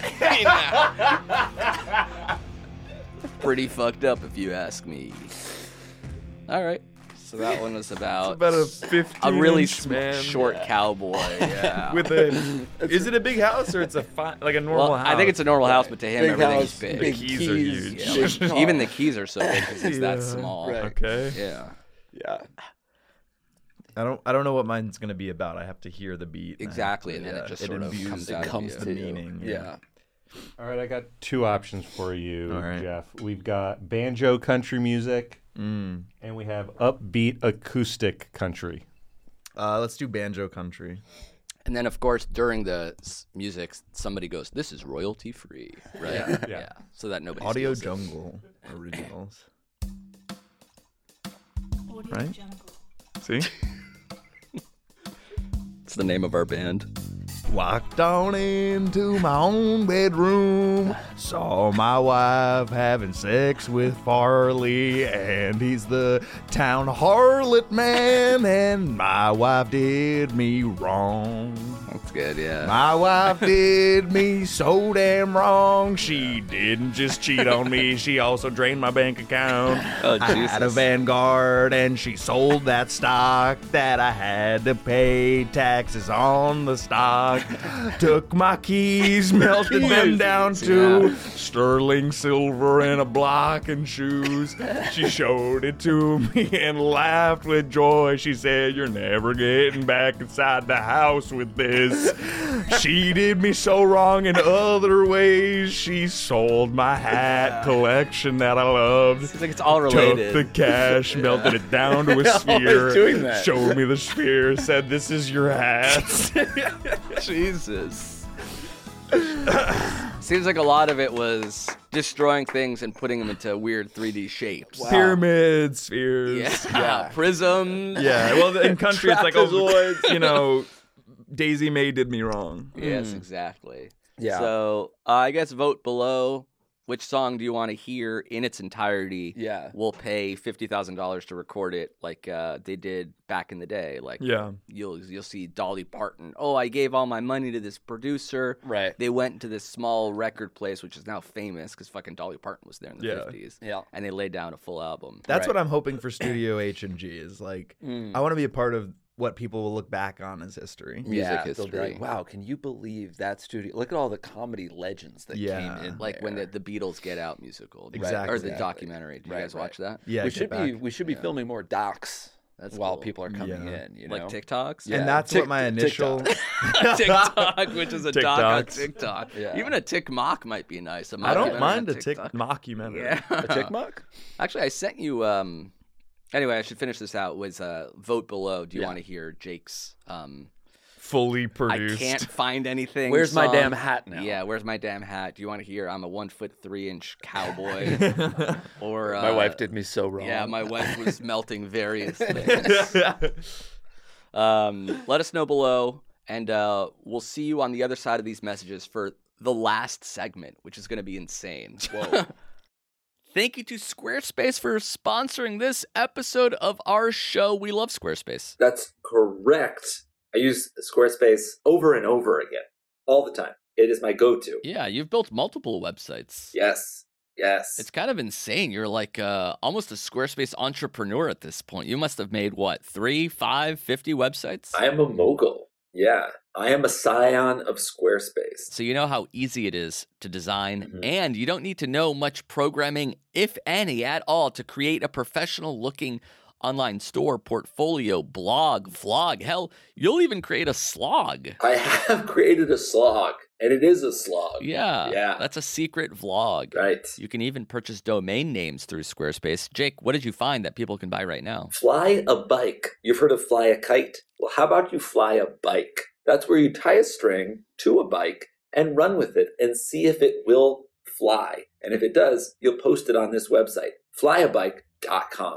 [SPEAKER 6] Pretty fucked up, if you ask me. All right. So that one was about,
[SPEAKER 5] About a fifteen
[SPEAKER 6] a really
[SPEAKER 5] inch
[SPEAKER 6] sm-
[SPEAKER 5] man
[SPEAKER 6] short cowboy. Yeah.
[SPEAKER 5] with a. Is it a big house or it's a fi- like a normal
[SPEAKER 6] well,
[SPEAKER 5] house?
[SPEAKER 6] I think it's a normal house, but to him,
[SPEAKER 1] Big
[SPEAKER 6] everything's
[SPEAKER 1] house,
[SPEAKER 6] big.
[SPEAKER 5] The
[SPEAKER 1] big
[SPEAKER 5] keys are
[SPEAKER 1] keys,
[SPEAKER 5] huge.
[SPEAKER 1] big car.
[SPEAKER 6] Even the keys are so big because it's that
[SPEAKER 5] Yeah.
[SPEAKER 6] small.
[SPEAKER 1] Right.
[SPEAKER 5] Okay.
[SPEAKER 6] Yeah.
[SPEAKER 1] Yeah.
[SPEAKER 7] I don't. I don't know what mine's gonna be about. I have to hear the beat. and I-
[SPEAKER 6] Exactly, and then
[SPEAKER 7] yeah,
[SPEAKER 6] it just sort of
[SPEAKER 7] imbues-
[SPEAKER 6] comes
[SPEAKER 7] it
[SPEAKER 6] out of
[SPEAKER 7] comes
[SPEAKER 6] you.
[SPEAKER 7] to meaning.
[SPEAKER 1] Yeah.
[SPEAKER 8] All right, I got two options for you,
[SPEAKER 7] All right.
[SPEAKER 8] Jeff. We've got banjo country music,
[SPEAKER 7] Mm.
[SPEAKER 8] and we have upbeat acoustic country.
[SPEAKER 7] Uh, let's do banjo country.
[SPEAKER 6] And then, of course, during the s- music, somebody goes, "This is royalty free," right? Yeah.
[SPEAKER 8] Yeah.
[SPEAKER 6] So that nobody
[SPEAKER 7] Audio
[SPEAKER 6] steals it.
[SPEAKER 7] Jungle originals.
[SPEAKER 9] Audio
[SPEAKER 7] Right?
[SPEAKER 9] Jungle.
[SPEAKER 5] See?
[SPEAKER 6] It's the name of our band.
[SPEAKER 7] Walked on into my own bedroom, saw my wife having sex with Farley, and he's the town harlot man, and my wife did me wrong.
[SPEAKER 6] That's good, yeah.
[SPEAKER 7] My wife did me so damn wrong. She didn't just cheat on me, she also drained my bank account.
[SPEAKER 6] Oh,
[SPEAKER 7] I had a
[SPEAKER 6] Jesus.
[SPEAKER 7] Vanguard and she sold that stock that I had to pay taxes on the stock. Took my keys, melted them down to sterling silver and a block and shoes. She showed it to me and laughed with joy. She said, "You're never getting back inside the house with this." She did me so wrong in other ways. She sold my hat collection that I loved.
[SPEAKER 6] It's like it's all
[SPEAKER 7] Took
[SPEAKER 6] related.
[SPEAKER 7] the cash, melted it down to a sphere,
[SPEAKER 1] doing that.
[SPEAKER 7] showed me the sphere, said, "This is your hat."
[SPEAKER 6] Jesus. Seems like a lot of it was destroying things and putting them into weird three D shapes.
[SPEAKER 5] Pyramids, spheres.
[SPEAKER 6] Yeah. yeah. Prisms.
[SPEAKER 5] Yeah, well, in country, it's like, oh,
[SPEAKER 1] Trapezoids.
[SPEAKER 5] you know, Daisy May did me wrong.
[SPEAKER 6] Yes, exactly.
[SPEAKER 1] Yeah.
[SPEAKER 6] So uh, I guess vote below. Which song do you want to hear in its entirety?
[SPEAKER 1] Yeah.
[SPEAKER 6] We'll pay fifty thousand dollars to record it, like uh, they did back in the day. Like,
[SPEAKER 5] Yeah.
[SPEAKER 6] you'll you'll see Dolly Parton. Oh, I gave all my money to this producer.
[SPEAKER 1] Right.
[SPEAKER 6] They went to this small record place, which is now famous because fucking Dolly Parton was there in the
[SPEAKER 5] Yeah.
[SPEAKER 6] fifties.
[SPEAKER 1] Yeah.
[SPEAKER 6] And they laid down a full album.
[SPEAKER 7] That's
[SPEAKER 1] Right.
[SPEAKER 7] what I'm hoping for Studio H and G is like,
[SPEAKER 1] Mm.
[SPEAKER 7] I want to be a part of what people will look back on as history.
[SPEAKER 6] Music
[SPEAKER 1] yeah, they'll be
[SPEAKER 6] history.
[SPEAKER 1] like, wow, can you believe that studio? Look at all the comedy legends that
[SPEAKER 7] Yeah.
[SPEAKER 1] came in.
[SPEAKER 6] Like when the,
[SPEAKER 1] there.
[SPEAKER 6] the Beatles Get Out musical.
[SPEAKER 7] Exactly.
[SPEAKER 6] Or the
[SPEAKER 1] Exactly.
[SPEAKER 6] documentary. Did you
[SPEAKER 1] Right,
[SPEAKER 6] guys
[SPEAKER 1] right.
[SPEAKER 6] watch that?
[SPEAKER 7] Yeah,
[SPEAKER 1] we
[SPEAKER 7] Get
[SPEAKER 1] should
[SPEAKER 7] Back.
[SPEAKER 1] be we should be filming more docs
[SPEAKER 6] That's
[SPEAKER 1] while
[SPEAKER 6] cool.
[SPEAKER 1] people are coming
[SPEAKER 7] Yeah.
[SPEAKER 1] in. You know,
[SPEAKER 6] Like TikToks?
[SPEAKER 1] Yeah.
[SPEAKER 7] And that's
[SPEAKER 1] Tik-
[SPEAKER 7] what my
[SPEAKER 1] TikTok.
[SPEAKER 7] initial.
[SPEAKER 6] TikTok, which is a doc on
[SPEAKER 5] TikToks.
[SPEAKER 6] TikTok.
[SPEAKER 1] Yeah.
[SPEAKER 6] Even a tick mock might be nice. A
[SPEAKER 5] I don't
[SPEAKER 6] mockumentary
[SPEAKER 5] mind
[SPEAKER 6] on
[SPEAKER 5] a tick
[SPEAKER 6] TikTok.
[SPEAKER 5] mockumentary.
[SPEAKER 6] Yeah.
[SPEAKER 1] a tickmuck.
[SPEAKER 6] Actually, I sent you. Um, anyway, I should finish this out. Was uh, vote below. Do you
[SPEAKER 1] Yeah.
[SPEAKER 6] want to hear Jake's? Um,
[SPEAKER 5] Fully produced.
[SPEAKER 6] I can't find anything.
[SPEAKER 1] Where's my
[SPEAKER 6] song.
[SPEAKER 1] damn hat now?
[SPEAKER 6] Yeah, where's my damn hat? Do you want to hear? I'm a one foot three inch cowboy. Or uh,
[SPEAKER 1] My wife did me so wrong.
[SPEAKER 6] Yeah, my wife was melting various things. Um, let us know below, and uh, we'll see you on the other side of these messages for the last segment, which is going to be insane. Whoa. Thank you to Squarespace for sponsoring this episode of our show. We love Squarespace.
[SPEAKER 10] That's correct. I use Squarespace over and over again, all the time. It is my go-to.
[SPEAKER 6] Yeah, you've built multiple websites.
[SPEAKER 10] Yes, yes.
[SPEAKER 6] It's kind of insane. You're like uh, almost a Squarespace entrepreneur at this point. You must have made, what, three, five, fifty websites?
[SPEAKER 10] I am a mogul. Yeah, I am a scion of Squarespace.
[SPEAKER 6] So you know how easy it is to design,
[SPEAKER 10] Mhm.
[SPEAKER 6] and you don't need to know much programming, if any, at all, to create a professional-looking online store, portfolio, blog, vlog. Hell, you'll even create a slog.
[SPEAKER 10] I have created a slog, and it is a slog.
[SPEAKER 6] Yeah,
[SPEAKER 10] Yeah.
[SPEAKER 6] that's a secret vlog.
[SPEAKER 10] Right.
[SPEAKER 6] You can even purchase domain names through Squarespace. Jake, what did you find that people can buy right now?
[SPEAKER 10] Fly a bike. You've heard of fly a kite? Well, how about you fly a bike? That's where you tie a string to a bike and run with it and see if it will fly. And if it does, you'll post it on this website, fly a bike dot com.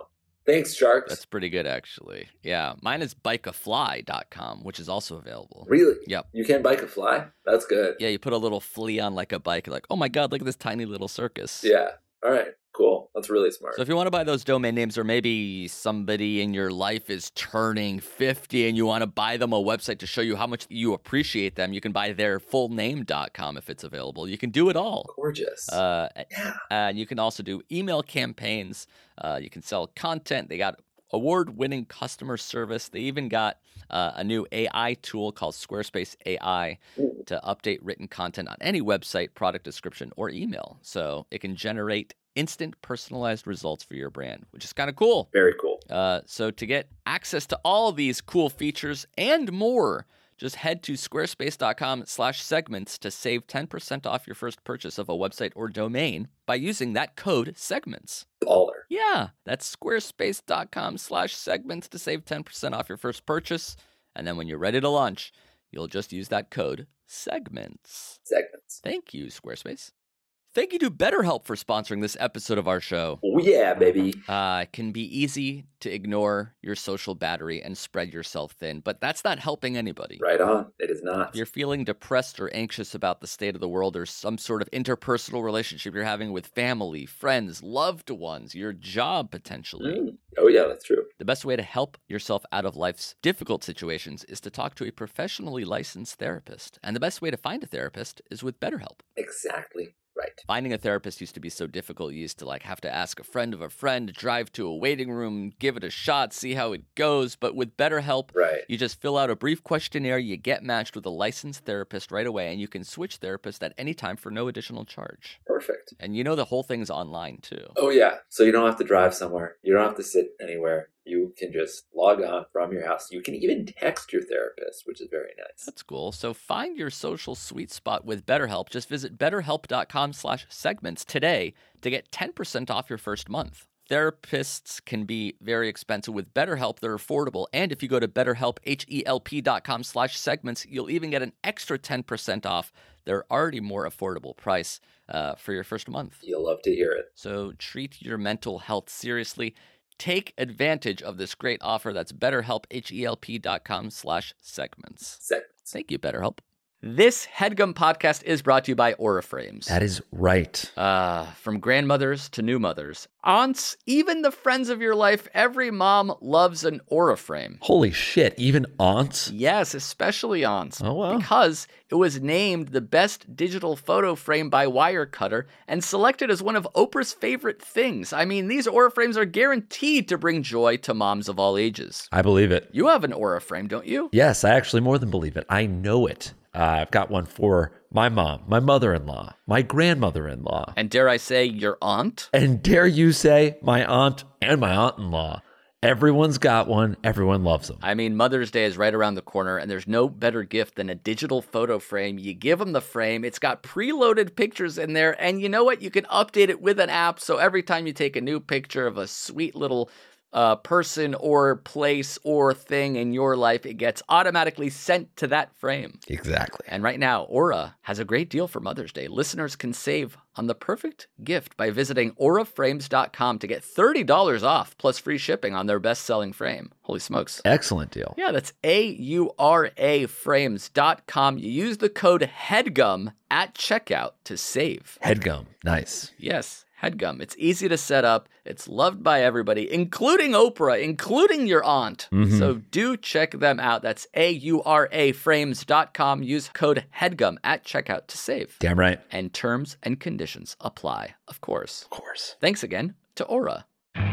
[SPEAKER 10] Thanks, sharks.
[SPEAKER 6] That's pretty good, actually. Yeah, mine is bike a fly dot com, which is also available.
[SPEAKER 10] Really?
[SPEAKER 6] Yep.
[SPEAKER 10] You can bike a fly? That's good.
[SPEAKER 6] Yeah, you put a little flea on like a bike. You're like, oh my God, look at this tiny little circus.
[SPEAKER 10] Yeah. All right. Cool. That's really smart.
[SPEAKER 6] So if you want to buy those domain names, or maybe somebody in your life is turning fifty and you want to buy them a website to show you how much you appreciate them, you can buy their full name dot com if it's available. You can do it all.
[SPEAKER 10] Gorgeous.
[SPEAKER 6] Uh,
[SPEAKER 10] yeah.
[SPEAKER 6] And you can also do email campaigns. Uh, you can sell content. They got award-winning customer service. They even got uh, a new A I tool called Squarespace A I
[SPEAKER 10] Ooh.
[SPEAKER 6] to update written content on any website, product description, or email. So it can generate instant personalized results for your brand, which is kind of cool.
[SPEAKER 10] Very cool.
[SPEAKER 6] Uh, so to get access to all of these cool features and more, just head to squarespace.com slash segments to save ten percent off your first purchase of a website or domain by using that code segments.
[SPEAKER 10] Baller.
[SPEAKER 6] Yeah, that's squarespace.com slash segments to save ten percent off your first purchase. And then when you're ready to launch, you'll just use that code segments.
[SPEAKER 10] Segments.
[SPEAKER 6] Thank you, Squarespace. Thank you to BetterHelp for sponsoring this episode of our show.
[SPEAKER 10] Oh, yeah, baby.
[SPEAKER 6] Uh, it can be easy to ignore your social battery and spread yourself thin, but that's not helping anybody.
[SPEAKER 10] Right on. It is not.
[SPEAKER 6] If you're feeling depressed or anxious about the state of the world, or some sort of interpersonal relationship you're having with family, friends, loved ones, your job potentially.
[SPEAKER 10] Mm. Oh, yeah, that's true.
[SPEAKER 6] The best way to help yourself out of life's difficult situations is to talk to a professionally licensed therapist. And the best way to find a therapist is with BetterHelp.
[SPEAKER 10] Exactly. Right.
[SPEAKER 6] Finding a therapist used to be so difficult. You used to like have to ask a friend of a friend, drive to a waiting room, give it a shot, see how it goes. But with BetterHelp,
[SPEAKER 10] right.
[SPEAKER 6] you just fill out a brief questionnaire, you get matched with a licensed therapist right away, and you can switch therapists at any time for no additional charge.
[SPEAKER 10] Perfect.
[SPEAKER 6] And you know the whole thing's online too.
[SPEAKER 10] Oh, yeah. So you don't have to drive somewhere. You don't have to sit anywhere. You can just log on from your house. You can even text your therapist, which is very nice.
[SPEAKER 6] That's cool. So find your social sweet spot with BetterHelp. Just visit betterhelp.com slash segments today to get ten percent off your first month. Therapists can be very expensive. With BetterHelp, they're affordable. And if you go to betterhelp, H-E-L-P dot com slash segments, you'll even get an extra ten percent off their already more affordable price uh, for your first month.
[SPEAKER 10] You'll love to hear it.
[SPEAKER 6] So treat your mental health seriously. Take advantage of this great offer. That's betterhelp, H-E-L-P dot com slash segments.
[SPEAKER 10] Segments.
[SPEAKER 6] Thank you, BetterHelp. This HeadGum podcast is brought to you by Aura Frames.
[SPEAKER 1] That is right.
[SPEAKER 6] Uh, from grandmothers to new mothers, aunts, even the friends of your life, every mom loves an Aura Frame.
[SPEAKER 1] Holy shit, even aunts?
[SPEAKER 6] Yes, especially aunts.
[SPEAKER 1] Oh, wow.
[SPEAKER 6] Because it was named the best digital photo frame by Wirecutter and selected as one of Oprah's favorite things. I mean, these Aura Frames are guaranteed to bring joy to moms of all ages.
[SPEAKER 1] I believe it.
[SPEAKER 6] You have an Aura Frame, don't you?
[SPEAKER 1] Yes, I actually more than believe it. I know it. Uh, I've got one for my mom, my mother-in-law, my grandmother-in-law.
[SPEAKER 6] And dare I say, your aunt?
[SPEAKER 1] And dare you say, my aunt and my aunt-in-law. Everyone's got one. Everyone loves them.
[SPEAKER 6] I mean, Mother's Day is right around the corner, and there's no better gift than a digital photo frame. You give them the frame. It's got preloaded pictures in there, and you know what? You can update it with an app, so every time you take a new picture of a sweet little uh, person or place or thing in your life, it gets automatically sent to that frame.
[SPEAKER 1] Exactly.
[SPEAKER 6] And right now, Aura has a great deal for Mother's Day. Listeners can save on the perfect gift by visiting aura frames dot com to get thirty dollars off plus free shipping on their best-selling frame. Holy smokes.
[SPEAKER 1] Excellent deal.
[SPEAKER 6] Yeah, that's A U R A frames dot com. You use the code HEADGUM at checkout to save.
[SPEAKER 1] HeadGum. Nice.
[SPEAKER 6] Yes. HeadGum. It's easy to set up. It's loved by everybody, including Oprah, including your aunt.
[SPEAKER 1] Mm-hmm.
[SPEAKER 6] So do check them out. That's A U R A frames dot com. Use code HEADGUM at checkout to save.
[SPEAKER 1] Damn right.
[SPEAKER 6] And terms and conditions apply, of course.
[SPEAKER 1] Of course.
[SPEAKER 6] Thanks again to Aura.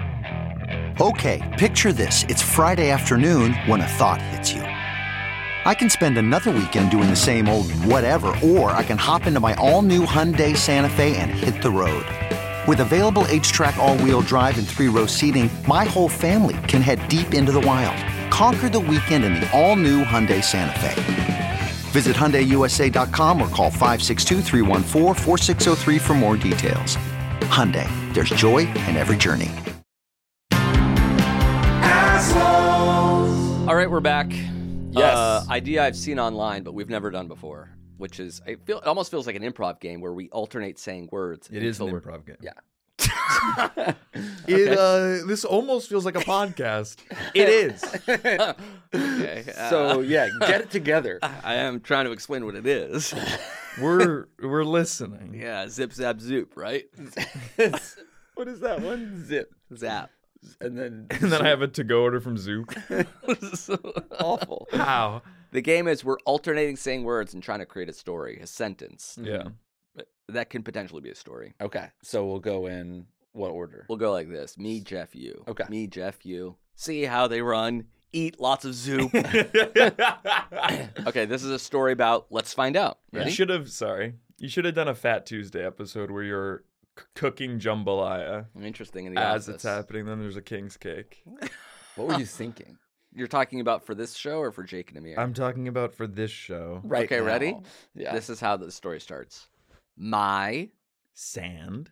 [SPEAKER 9] Okay, picture this. It's Friday afternoon when a thought hits you. I can spend another weekend doing the same old whatever, or I can hop into my all-new Hyundai Santa Fe and hit the road. With available H-Track all-wheel drive and three-row seating, my whole family can head deep into the wild. Conquer the weekend in the all-new Hyundai Santa Fe. Visit Hyundai U S A dot com or call five six two, three one four, four six zero three for more details. Hyundai, there's joy in every journey.
[SPEAKER 6] All right, we're back.
[SPEAKER 10] Yes.
[SPEAKER 6] Uh, idea I've seen online, but we've never done before, which is, I feel, it almost feels like an improv game where we alternate saying words.
[SPEAKER 7] It is an
[SPEAKER 6] until we're-
[SPEAKER 7] improv game.
[SPEAKER 6] Yeah.
[SPEAKER 7] It uh, this almost feels like a podcast. It is.
[SPEAKER 6] Okay. uh,
[SPEAKER 1] So yeah, get it together.
[SPEAKER 6] I am trying to explain what it is.
[SPEAKER 7] We're we're listening.
[SPEAKER 6] Yeah, zip zap zoop, right?
[SPEAKER 1] What is that one? Zip.
[SPEAKER 6] Zap.
[SPEAKER 1] And then
[SPEAKER 7] And then I have a to-go order from Zoop.
[SPEAKER 1] awful.
[SPEAKER 7] How?
[SPEAKER 6] The game is we're alternating saying words and trying to create a story, a sentence.
[SPEAKER 7] Yeah.
[SPEAKER 6] That can potentially be a story.
[SPEAKER 1] Okay, so we'll go in what order?
[SPEAKER 6] We'll go like this. Me, Jeff, you.
[SPEAKER 1] Okay.
[SPEAKER 6] Me, Jeff, you. See how they run. Eat lots of Zoop. Okay, this is a story about let's find out.
[SPEAKER 7] You
[SPEAKER 6] Ready?
[SPEAKER 7] should have. Sorry, you should have done a Fat Tuesday episode where you're c- cooking jambalaya
[SPEAKER 6] Interesting in the
[SPEAKER 7] as
[SPEAKER 6] office.
[SPEAKER 7] it's happening. Then there's a king's cake.
[SPEAKER 1] What were you thinking?
[SPEAKER 6] You're talking about for this show or for Jake and Amir?
[SPEAKER 7] I'm talking about for this show.
[SPEAKER 1] Right.
[SPEAKER 6] Okay, ready?
[SPEAKER 1] now. Yeah.
[SPEAKER 6] This is how the story starts. My
[SPEAKER 7] Sand.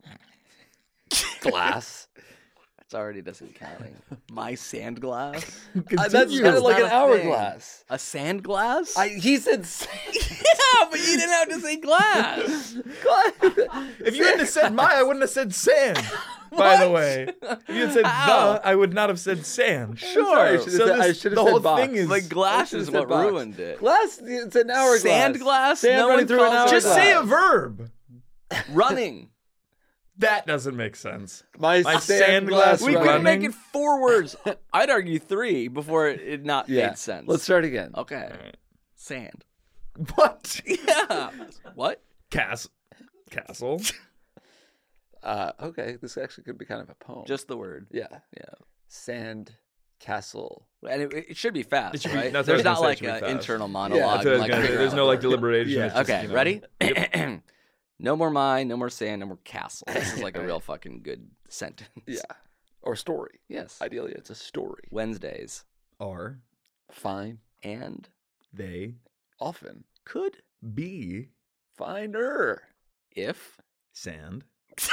[SPEAKER 1] glass.
[SPEAKER 6] It's already doesn't counting. My sand glass?
[SPEAKER 1] Uh, that's kind of like an
[SPEAKER 6] Not a
[SPEAKER 1] hourglass.
[SPEAKER 6] A sand glass?
[SPEAKER 1] I, he said.
[SPEAKER 6] yeah, but you didn't have to say glass.
[SPEAKER 7] If you hadn't have said my, I wouldn't have said sand. By the way, if you had said
[SPEAKER 6] How?
[SPEAKER 7] the, I would not have said sand.
[SPEAKER 1] Sure. I should've
[SPEAKER 7] So
[SPEAKER 1] said- I
[SPEAKER 7] this-
[SPEAKER 1] should've
[SPEAKER 7] the
[SPEAKER 1] said
[SPEAKER 7] whole
[SPEAKER 1] box.
[SPEAKER 7] thing is
[SPEAKER 6] Like glass
[SPEAKER 1] should've
[SPEAKER 6] is
[SPEAKER 1] said
[SPEAKER 6] what
[SPEAKER 1] box.
[SPEAKER 6] ruined it.
[SPEAKER 1] Glass. It's an hourglass.
[SPEAKER 6] Sand glass?
[SPEAKER 1] Sand
[SPEAKER 6] No
[SPEAKER 1] running
[SPEAKER 6] one
[SPEAKER 1] through an
[SPEAKER 6] calls it
[SPEAKER 1] hourglass.
[SPEAKER 7] just say a verb.
[SPEAKER 6] Running.
[SPEAKER 7] That doesn't make sense.
[SPEAKER 1] My,
[SPEAKER 7] My
[SPEAKER 1] sand,
[SPEAKER 7] sand
[SPEAKER 1] glass.
[SPEAKER 7] glass
[SPEAKER 6] We
[SPEAKER 7] running.
[SPEAKER 6] could make it four words. I'd argue three before it, it not
[SPEAKER 1] Yeah.
[SPEAKER 6] made sense.
[SPEAKER 1] Let's start again.
[SPEAKER 6] Okay.
[SPEAKER 7] Alright.
[SPEAKER 6] Sand.
[SPEAKER 7] What?
[SPEAKER 6] Yeah. What?
[SPEAKER 7] Castle. Castle.
[SPEAKER 1] Uh, okay, this actually could be kind of a poem.
[SPEAKER 6] Just the word.
[SPEAKER 1] yeah.
[SPEAKER 6] Yeah.
[SPEAKER 1] Sand castle.
[SPEAKER 6] And it, it should be fast,
[SPEAKER 7] It should be-
[SPEAKER 6] right?
[SPEAKER 7] that's what I
[SPEAKER 6] There's
[SPEAKER 7] was gonna
[SPEAKER 6] not
[SPEAKER 7] say, it
[SPEAKER 6] like
[SPEAKER 7] should be
[SPEAKER 6] an
[SPEAKER 7] fast.
[SPEAKER 6] internal
[SPEAKER 1] Yeah,
[SPEAKER 6] monologue.
[SPEAKER 7] That's what I was
[SPEAKER 6] like,
[SPEAKER 7] gonna say.
[SPEAKER 6] figure
[SPEAKER 7] There's
[SPEAKER 6] out
[SPEAKER 7] no
[SPEAKER 6] the
[SPEAKER 7] like
[SPEAKER 6] word.
[SPEAKER 7] deliberation.
[SPEAKER 1] Yeah.
[SPEAKER 7] It's just,
[SPEAKER 6] Okay,
[SPEAKER 7] you know,
[SPEAKER 6] ready? No more mine, no more sand, no more castle. This is like a real fucking good sentence.
[SPEAKER 1] Yeah. Or story.
[SPEAKER 6] Yes.
[SPEAKER 1] Ideally, it's a story.
[SPEAKER 6] Wednesdays.
[SPEAKER 7] Are
[SPEAKER 1] Fine.
[SPEAKER 6] And
[SPEAKER 7] they
[SPEAKER 1] Often.
[SPEAKER 6] could
[SPEAKER 7] be
[SPEAKER 1] Finer.
[SPEAKER 6] if
[SPEAKER 7] sand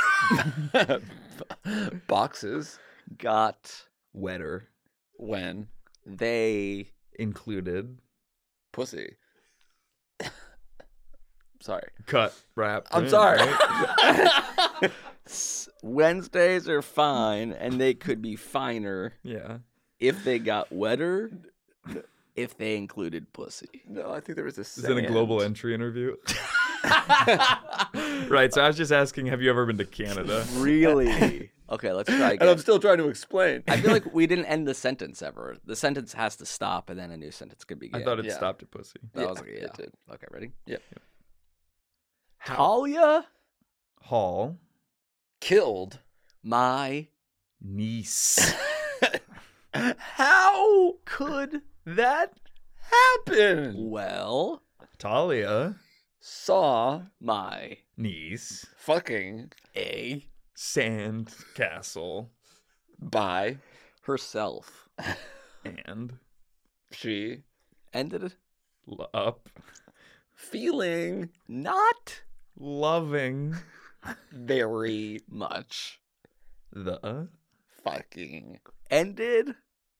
[SPEAKER 1] Boxes.
[SPEAKER 6] got
[SPEAKER 7] wetter
[SPEAKER 1] When.
[SPEAKER 6] they
[SPEAKER 7] included
[SPEAKER 1] Pussy. Sorry.
[SPEAKER 7] cut wrap?
[SPEAKER 1] I'm
[SPEAKER 7] in,
[SPEAKER 1] sorry.
[SPEAKER 7] right?
[SPEAKER 6] S- Wednesdays are fine and they could be finer
[SPEAKER 7] Yeah.
[SPEAKER 6] if they got wetter, if they included pussy.
[SPEAKER 1] No, I think there was a
[SPEAKER 7] Is it a global
[SPEAKER 1] sand.
[SPEAKER 7] entry interview? Right. So I was just asking, have you ever been to Canada?
[SPEAKER 6] Really? Okay, let's try
[SPEAKER 1] And I'm
[SPEAKER 6] again.
[SPEAKER 1] still trying to explain.
[SPEAKER 6] I feel like we didn't end the sentence ever. The sentence has to stop and then a new sentence could begin.
[SPEAKER 7] I thought it
[SPEAKER 1] Yeah.
[SPEAKER 7] stopped at pussy.
[SPEAKER 6] That
[SPEAKER 1] Yeah,
[SPEAKER 6] was like, yeah.
[SPEAKER 1] it did.
[SPEAKER 6] Okay, ready?
[SPEAKER 1] Yep.
[SPEAKER 6] Talia,
[SPEAKER 7] Hall
[SPEAKER 1] Killed.
[SPEAKER 6] my
[SPEAKER 7] niece.
[SPEAKER 1] How
[SPEAKER 6] could
[SPEAKER 1] that happen?
[SPEAKER 6] well
[SPEAKER 7] Talia
[SPEAKER 1] Saw
[SPEAKER 6] my
[SPEAKER 7] niece.
[SPEAKER 1] fucking
[SPEAKER 6] a
[SPEAKER 7] Sand castle
[SPEAKER 1] by
[SPEAKER 6] herself
[SPEAKER 7] and
[SPEAKER 1] she
[SPEAKER 6] ended
[SPEAKER 7] l- up
[SPEAKER 1] feeling
[SPEAKER 6] not
[SPEAKER 7] loving
[SPEAKER 1] very
[SPEAKER 6] much
[SPEAKER 7] the
[SPEAKER 1] fucking
[SPEAKER 6] ended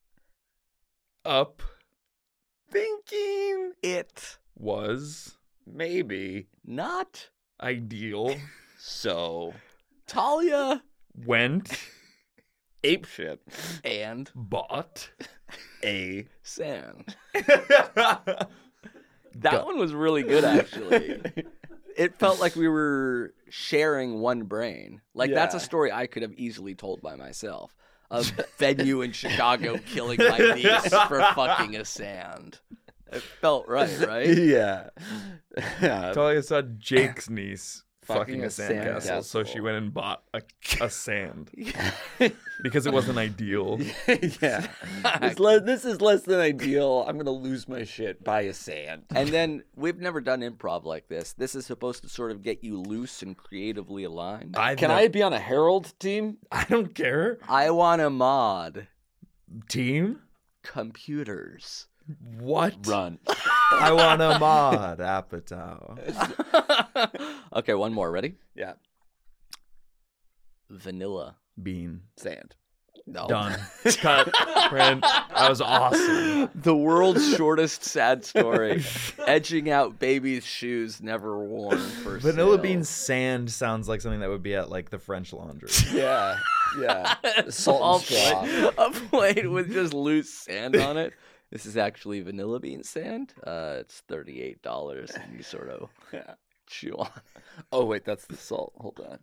[SPEAKER 7] up
[SPEAKER 1] thinking
[SPEAKER 6] it
[SPEAKER 7] was
[SPEAKER 1] maybe
[SPEAKER 6] not
[SPEAKER 7] ideal
[SPEAKER 1] so
[SPEAKER 6] Talia
[SPEAKER 7] went
[SPEAKER 1] apeshit
[SPEAKER 6] and
[SPEAKER 7] bought
[SPEAKER 1] a
[SPEAKER 6] sand. That one was really good, actually. It felt like we were sharing one brain. Like, that's a
[SPEAKER 1] Yeah.
[SPEAKER 6] story I could have easily told by myself. A venue in Chicago killing my niece for fucking a sand. It felt right, right?
[SPEAKER 1] yeah. yeah.
[SPEAKER 7] Talia saw Jake's niece
[SPEAKER 1] Fucking
[SPEAKER 7] fucking
[SPEAKER 1] a
[SPEAKER 7] a sandcastle, so she
[SPEAKER 1] sandcastle.
[SPEAKER 7] went and bought a, a sand because it wasn't ideal.
[SPEAKER 1] yeah. This, le- this is less than ideal. I'm gonna lose my shit by a sand.
[SPEAKER 6] And then we've never done improv like this. This is supposed to sort of get you loose and creatively aligned.
[SPEAKER 7] I
[SPEAKER 1] Can I be on a Herald team?
[SPEAKER 7] I don't care.
[SPEAKER 6] I want to mod
[SPEAKER 7] Team?
[SPEAKER 6] computers.
[SPEAKER 7] What?
[SPEAKER 1] Run.
[SPEAKER 7] I want a mod, Apatow.
[SPEAKER 6] Okay, one more. Ready?
[SPEAKER 1] Yeah.
[SPEAKER 6] Vanilla.
[SPEAKER 7] Bean.
[SPEAKER 1] Sand.
[SPEAKER 6] No.
[SPEAKER 7] Done. Cut. Print. That was awesome.
[SPEAKER 6] The world's shortest sad story. Edging out baby's shoes never worn for
[SPEAKER 7] Vanilla
[SPEAKER 6] sale.
[SPEAKER 7] bean sand sounds like something that would be at like the French Laundry.
[SPEAKER 1] Yeah, yeah. Salt
[SPEAKER 6] Small
[SPEAKER 1] and straw.
[SPEAKER 6] plate- a plate with just loose sand on it. This is actually vanilla bean sand. Uh, it's thirty-eight dollars, and you sort of chew on.
[SPEAKER 1] Oh wait, that's the salt. Hold on.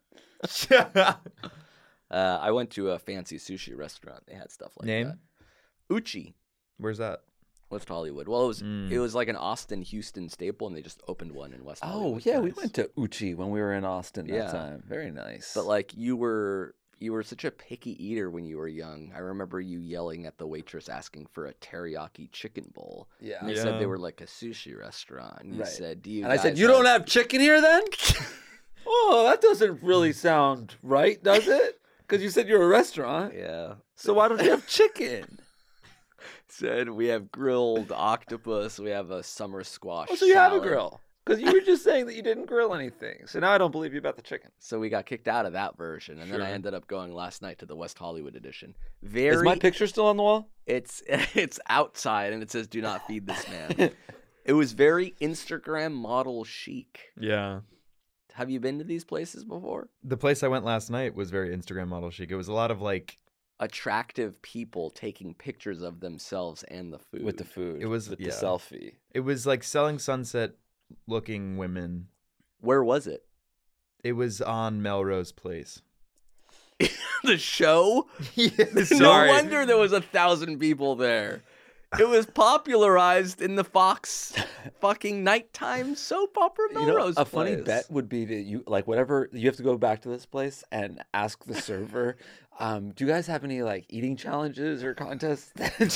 [SPEAKER 6] Uh, I went to a fancy sushi restaurant. They had stuff like
[SPEAKER 7] Name?
[SPEAKER 6] that. Uchi,
[SPEAKER 7] Where's that?
[SPEAKER 6] West Hollywood. Well, it was
[SPEAKER 7] Mm.
[SPEAKER 6] it was like an Austin, Houston staple, and they just opened one in West
[SPEAKER 1] Oh
[SPEAKER 6] Hollywood.
[SPEAKER 1] yeah, we
[SPEAKER 7] Nice.
[SPEAKER 1] went to Uchi when we were in Austin that
[SPEAKER 6] Yeah.
[SPEAKER 1] time. Very nice.
[SPEAKER 6] But like you were you were such a picky eater when you were young. I remember you yelling at the waitress asking for a teriyaki chicken bowl.
[SPEAKER 1] yeah.
[SPEAKER 6] And they
[SPEAKER 7] Yeah.
[SPEAKER 6] said they were like a sushi restaurant. And you
[SPEAKER 1] Right.
[SPEAKER 6] said, "Do you?"
[SPEAKER 1] And I said,
[SPEAKER 6] guys
[SPEAKER 1] "You don't have chicken here, then?" Oh, that doesn't really sound right, does it? Because you said you're a restaurant.
[SPEAKER 6] Yeah.
[SPEAKER 1] So why don't you have chicken?
[SPEAKER 6] Said we have grilled octopus. We have a summer squash.
[SPEAKER 1] Oh, so you have a
[SPEAKER 6] salad."
[SPEAKER 1] grill. Because you were just saying that you didn't grill anything. So now I don't believe you about the chicken.
[SPEAKER 6] So we got kicked out of that version, and then I
[SPEAKER 1] Sure.
[SPEAKER 6] ended up going last night to the West Hollywood edition. Very.
[SPEAKER 1] Is my picture still on the wall?
[SPEAKER 6] It's it's outside, and it says, "Do not feed this man." It was very Instagram model chic.
[SPEAKER 7] Yeah.
[SPEAKER 6] Have you been to these places before?
[SPEAKER 7] The place I went last night was very Instagram model chic. It was a lot of like
[SPEAKER 6] Attractive people taking pictures of themselves and the food.
[SPEAKER 1] With the food.
[SPEAKER 7] It was-
[SPEAKER 1] with
[SPEAKER 7] yeah.
[SPEAKER 1] the selfie.
[SPEAKER 7] it was like selling sunset looking women.
[SPEAKER 6] Where was it?
[SPEAKER 7] It was on Melrose Place.
[SPEAKER 6] The show?
[SPEAKER 7] Yeah,
[SPEAKER 6] No
[SPEAKER 7] sorry.
[SPEAKER 6] wonder there was a thousand people there. It was popularized in the Fox fucking nighttime soap opera
[SPEAKER 1] You know,
[SPEAKER 6] Melrose
[SPEAKER 1] a funny
[SPEAKER 6] Place.
[SPEAKER 1] bet would be that you like whatever you have to go back to this place and ask the server, um, do you guys have any like eating challenges or contests?